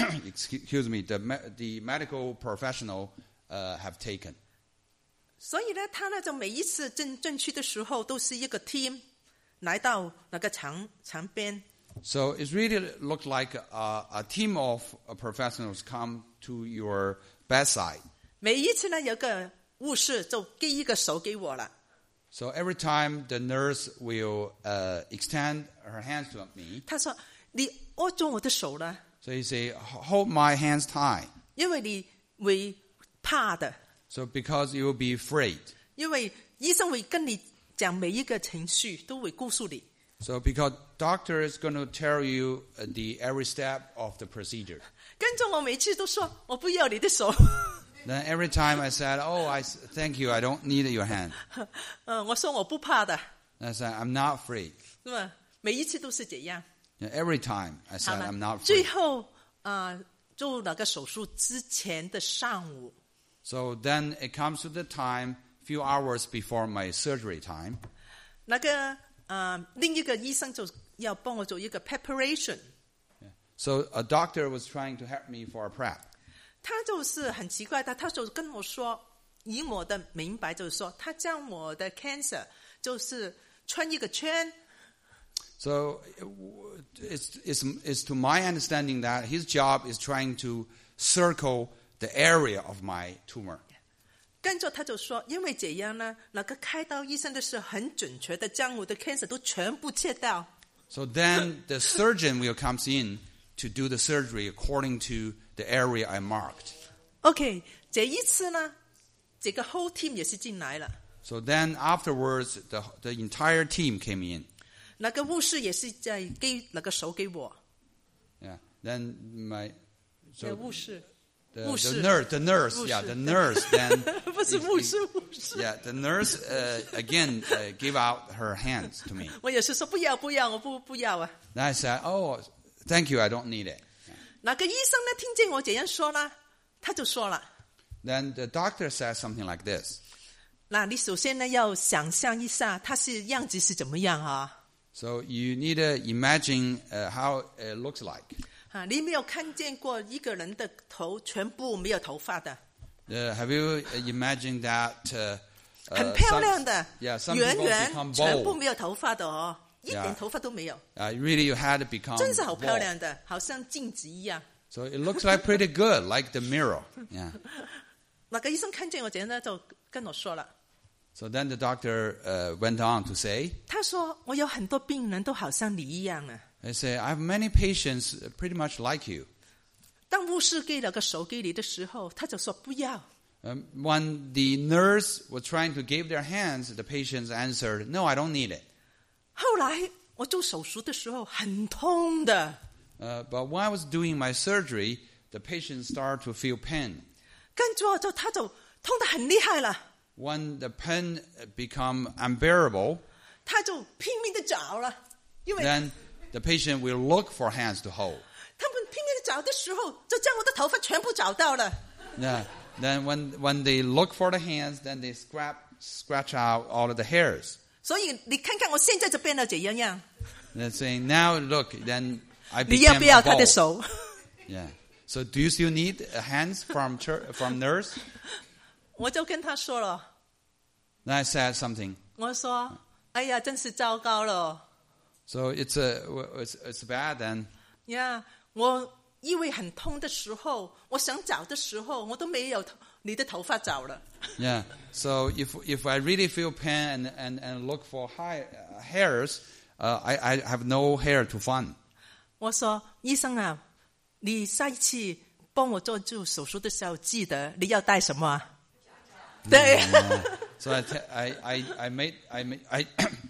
excuse me, the, the medical professional uh, have taken. 所以呢，他那种每一次正正区的时候，都是一个 team 来到那个床床边。 So it really looked like a, a team of professionals come to your bedside. 每一次呢，有个护士就给一个手给我了。 So every time the nurse will uh, extend her hands to me, 他说：“你握住我的手了， so you say, hold my hands tight. 因为你会怕的， So because you will be afraid. 因为医生会跟你讲每一个程序，都会告訴你。 So because doctor is going to tell you uh, the every step of the procedure. 跟着我每次都說我不要你的手。 Then every time I said, oh, I thank you, I don't need your hand. 嗯，我說我不怕的， I said, I'm not afraid. 是吧？每一次都是這樣。 And every time I 好 said, 了 I'm not 最 afraid. 後啊、呃，做那個手術之前的上午， So then it comes to the time, few hours before my surgery time. 那個啊、呃、另一個醫生就要幫我做一個 preparation。 So a doctor was trying to help me for a prep. 他就是很奇怪的，他就跟我說，以我的明白就是說，他將我的 cancer 就是穿一個圈。 So it's, it's, it's to my understanding that his job is trying to circle the area of my tumor. 跟着他就說，因為這樣呢，那個開刀醫生的是很準確的將我的 cancer 都全部切掉。 So then the surgeon will come in to do the surgery according to the area I marked. OK， 這一次呢，這個 whole team 也是進來了。 So then afterwards, the, the entire team came in. 那個護士也是在給那個手給我。 Yeah. Then my 那 so 護士， the, 護 the 士 nurse, the nurse, 護士 yeah, the nurse then 不是護士，護士。 yeah, the nurse uh, again uh, gave out her hands to me. 我也是說不要不要，我不不要啊。 Then I said, "Oh, thank you, I don't need it." 那個醫生呢，聽見我這樣說呢，他就說了。 Then the doctor said something like this. 那你首先呢要想象一下，他是樣子是怎麼樣啊？ So you need to imagine uh, how it looks like. 啊，你沒有看見過一個人的頭全部沒有頭髮的， Uh, have you imagined that? Uh, 很 uh, 漂亮的， some, yeah, some 圓 people 圓， become 全部 bald. 沒有頭髮的哦，一 Yeah. 點頭髮都沒有， Uh, really, you had to become 真是好漂 bald. 亮的，好像鏡子一樣。 So it looks like pretty good, like the mirror. Yeah. 那個醫生看見我這樣呢，就跟我說了， So then the doctor uh, went on to say, 他說我有很多病人都好像你一樣啊。 they say, I have many patients pretty much like you. 當護士給了個手給你的時候，他就說不要。 Um, when the nurse was trying to give their hands, the patients answered, no, I don't need it. 后来我做手术的时候很痛的。 Uh, but when I was doing my surgery, the patient started to feel pain. 跟住就他就痛得很厉害了。 When the pain become unbearable, 他就拼命的找了，因为 then the patient will look for hands to hold. 他们拼命的找的时候，就将我的头发全部找到了。 Yeah. Then when when they look for the hands, then they scrap scratch out all of the hairs. 所以你看看我现在就变得怎样样。 They're saying, now look, then I 你要 became 不要 a 他的 ball. 手？ Yeah. So do you still need hands from chur- from nurse? 我就跟他说了， Then I said something. 我说：“哎呀，真是糟糕了 So it's a it's it's bad then. 呀！我因为很痛的时候，我想找的时候，我都没有你的头发找了。 Yeah. So if if I really feel pain and and, and look for high, uh, hairs, uh, I I have no hair to find. 我说：医生啊，你下一次帮我做做手术的时候，记得你要带什么啊？对。 So I, t- I, I, I made I made I,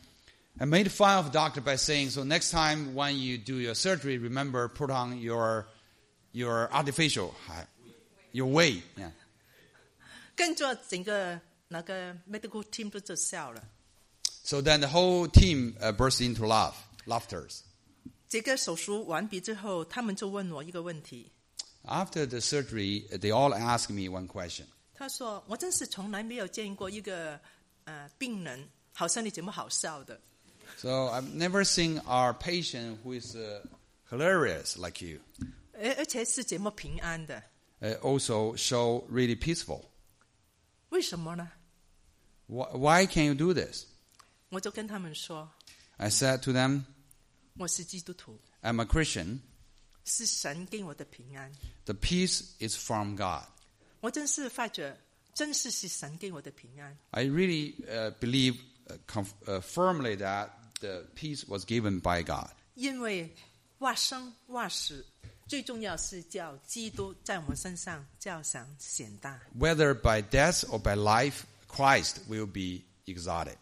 I made fun of the doctor by saying, so next time when you do your surgery, remember put on your your artificial your weight. Yeah. 跟着整个那个 medical team 都就笑了。 So then the whole team uh, burst into laugh, laughters. 这个手术完毕之后，他们就问我一个问题。 After the surgery, they all asked me one question. 他说：“我真是从来没有见过一个呃病人，好像你这么好笑的。” So I've never seen our patient who is uh, hilarious like you. 而而且是这么平安的， Uh, also show really peaceful. 为什么呢？ Why, why can you do this? 我就跟他们说， I said to them, 我是基督徒， I'm a Christian. 是神给我的平安。 The peace is from God. 我真是发觉，真是是神给我的平安。 I really uh, believe uh, conf- uh, firmly that the peace was given by God. 因为万生万死，最重要是叫基督在我们身上照常显大。 Whether by death or by life, Christ will be exalted.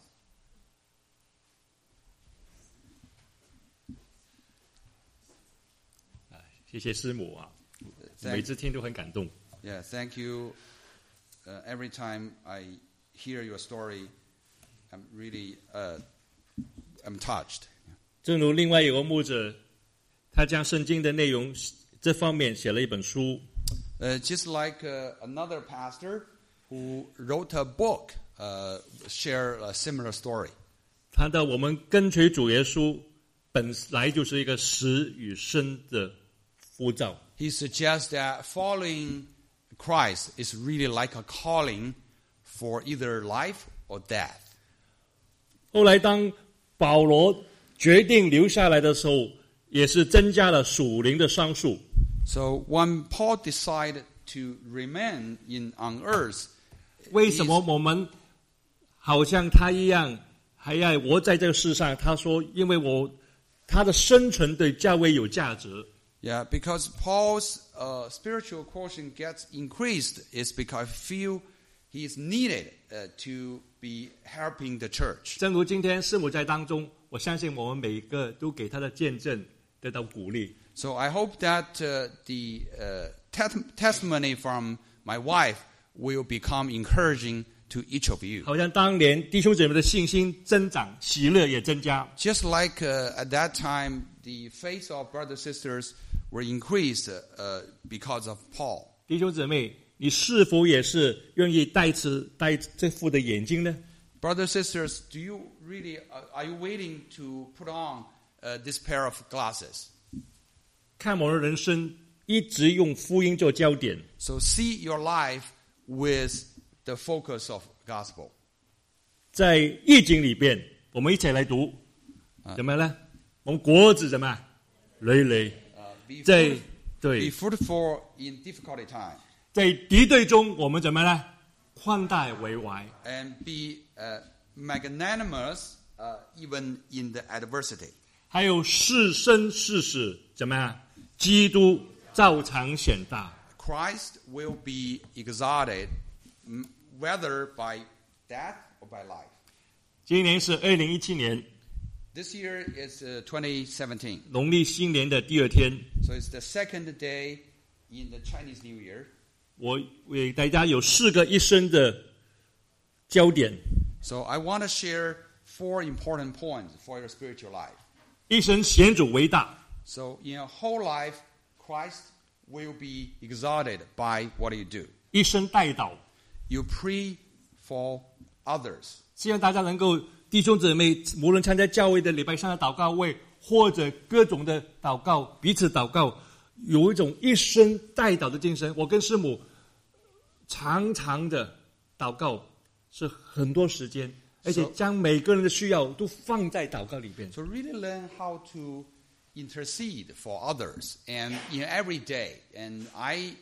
谢谢师母啊， Thank- 每次听都很感动。 Yeah, thank you. Uh, every time I hear your story, I'm really uh, I'm touched. 正如另外有个牧者，他将圣经的内容这方面写了一本书， Uh, just like uh, another pastor who wrote a book, uh, share a similar story. 谈到我们跟随主耶稣本来就是一个死与生的呼召。 He suggests that following Christ is really like a calling for either life or death. 后来当保罗决定留下来的时候，也是增加了属灵的商数。 So when Paul decided to remain in on earth, 为什么我们好像他一样还要活在这个世上？他说，因为我他的生存对教会有价值。 yeah, because Paul's uh, spiritual quotient gets increased is because I feel he is needed uh, to be helping the church. 正如今天师母在当中，我相信我们每一个都给他的见证得到鼓励。 So I hope that uh, the uh, tet- testimony from my wife will become encouraging to each of you. 好像当年弟兄姊妹的信心增长，喜乐也增加。 Just like uh, at that time, the faith of brothers and sisters were increased uh, because of Paul. 弟兄姊妹，你是否也是愿意戴此戴这副的眼睛呢？ Brothers and sisters, do you really uh, are you waiting to put on uh, this pair of glasses? 看我们的人生一直用福音做焦点， So see your life with the focus of gospel. 在易经里边，我们一起来读，怎么样呢？我们果子怎么样？累累， Uh, be, 在 fruit- 对 be fruitful in difficulty time. 在敌对中，我们怎么呢？宽大为怀。 And be uh, magnanimous uh, even in the adversity. 还有是生是死，怎么样？基督照常显大。 Christ will be exalted m- whether by death or by life. 今年是二零一七年， This year is uh, twenty seventeen. 农历新年的第二天， So it's the second day in the Chinese New Year. 我为大家有四个一生的焦点。 So I want to share four important points for your spiritual life. 一生显主为大， So in your whole life, Christ will be exalted by what you do. 一生代祷。 You pray for others. 希望大家能够弟兄姊妹，无论参加教会的礼拜上的祷告会，或者各种的祷告，彼此祷告，有一种一生代祷的精神。我跟师母常常的祷告，是很多时间，而且将每个人的需要都放在祷告里边。 So really learn how to intercede for others, and in every day. And I,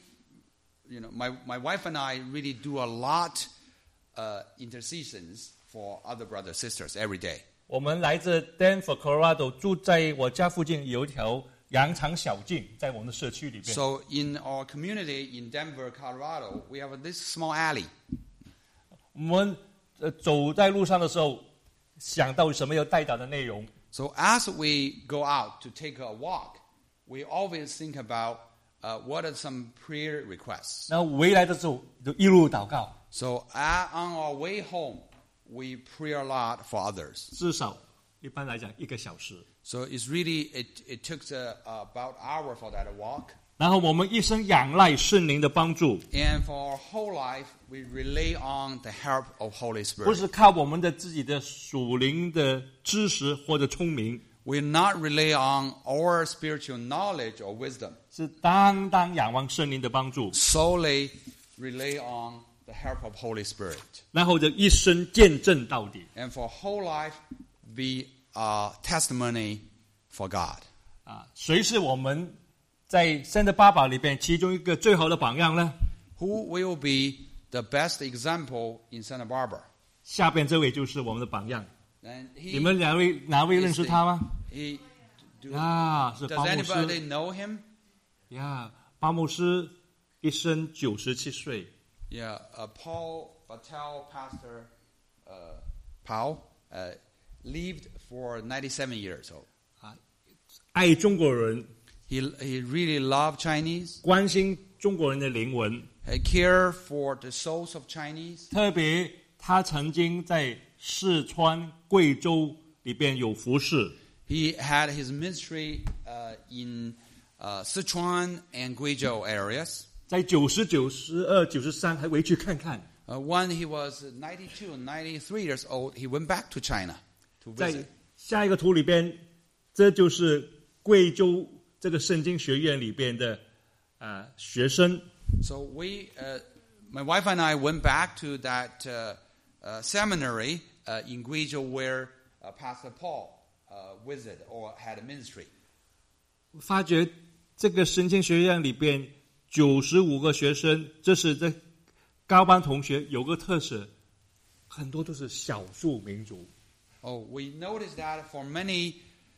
you know, my my wife and I really do a lot uh, intercessions for other brothers sisters every day. 我们来自 Denver, Colorado， 住在我家附近有一条羊肠小径，在我们的社区里边。 So in our community in Denver, Colorado, we have this small alley. 我们呃走在路上的时候，想到什么要代祷的内容。 So as we go out to take a walk, we always think about uh, what are some prayer requests. 然后回来的时候就一路祷告， So uh, on our way home, we pray a lot for others. 至少一般来讲一个小时。 So it's really, it, it took uh, about an hour for that walk. 然后我们一生仰赖圣灵的帮助， And for our whole life, we rely on the help of Holy 不 Spirit. 是靠我们的自己的属灵的知识或者聪明， We not rely on our spiritual knowledge or wisdom. 是单单仰望圣灵的帮助， Solely rely on the help of Holy Spirit. 然后就一生见证到底。 And for whole life, be a testimony for God. 啊，谁是我们在圣的八宝里边其中一个最好的榜样呢？ Who will be the best example in Santa Barbara? 下边这位就是我们的榜样。 And 你 he, 们两位哪位认识他吗？ he do, 啊，是 does 巴牧 anybody 师 know him? 呀，巴牧师一生九十七岁。 Yeah, uh, Paul Batel, Pastor uh, Paul, uh, lived for ninety-seven years old. 爱中国人， He, he really loved Chinese. 关心中国人的灵魂， He cared for the souls of Chinese. 特别他曾经在四川、贵州里边有服侍。 He had his ministry uh, in uh, Sichuan and Guizhou areas. 在九十九、十二、九十三还回去看看， Uh, when he was ninety-two, ninety-three years old, he went back to China to 在 visit. 下一个图里边，这就是贵州这个圣经学院里边的啊、呃、学生。 So we, uh, my wife and I went back to that uh, uh, seminary uh, in Guizhou where uh, Pastor Paul uh, visited or had a ministry. 发觉这个圣经学院里边九十五个学生，这是在高班同学有个特色，很多都是少数民族。 Oh, we noticed that for many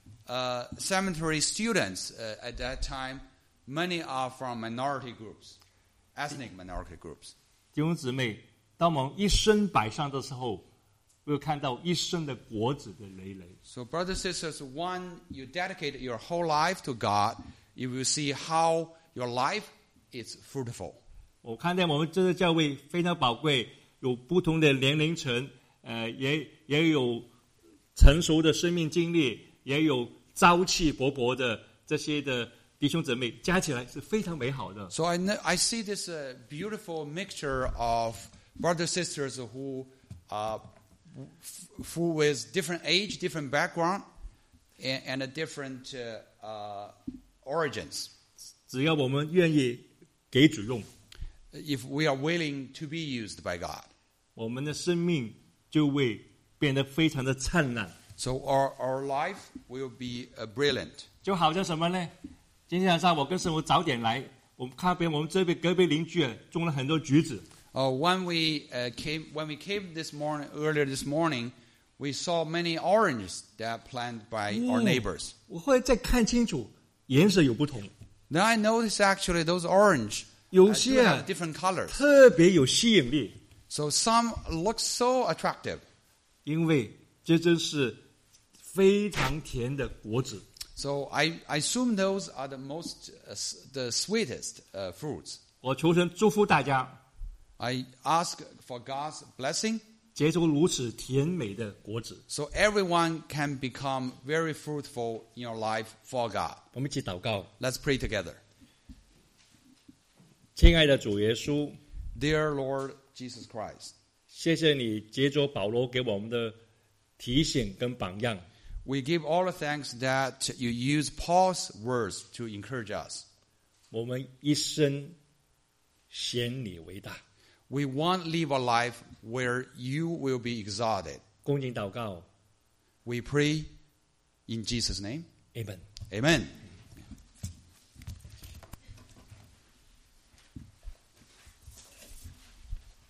uh, seminary students uh, at that time, many are from minority groups, ethnic minority groups. 弟兄姊妹，当我们一生摆上的时候，会看到一生的果子的累累。 So, brothers and sisters, when you dedicate your whole life to God, you will see how your life is fruitful. 我看见我们这个教会非常宝贵，有不同的年龄层，呃，也也有成熟的生命经历，也有朝气勃勃的这些的弟兄姊妹，加起来是非常美好的。 So I, kn- I see this uh, beautiful mixture of brothers and sisters who, uh, f- who with different age, different background, and, and a different uh, uh, origins. 只要我们愿意给主用， If we are willing to be used by God. 我们的生命就会变得非常的灿烂。 So our, our life will be uh, brilliant. 就好像什么呢？今天早上我跟师傅早点来，我们看边我们这边隔壁邻居啊种了很多橘子。 Uh, when we uh, came, when we came this morning, earlier this morning, we saw many oranges that planted by our neighbors. 我后来再看清楚，颜色有不同， Then I noticed actually those orange 有 uh, do 些 have different colors. 特别有吸引力， So some look so attractive. 因为这真是非常甜的果子。 So I, I assume those are the most, uh, s- the sweetest uh, fruits. 我求神祝福大家， I ask for God's blessing 结出如此甜美的果子。 so everyone can become very fruitful in your life for God. 我们一起祷告， Let's pray together. 亲爱的主耶稣， Dear Lord Jesus Christ, 谢谢你借着保罗给我们的提醒跟榜样。 we give all the thanks that you use Paul's words to encourage us. 我们一生显你为大。 We want to live a life where you will be exalted. 恭敬祷告 We pray in Jesus' name. ，Amen。 Amen.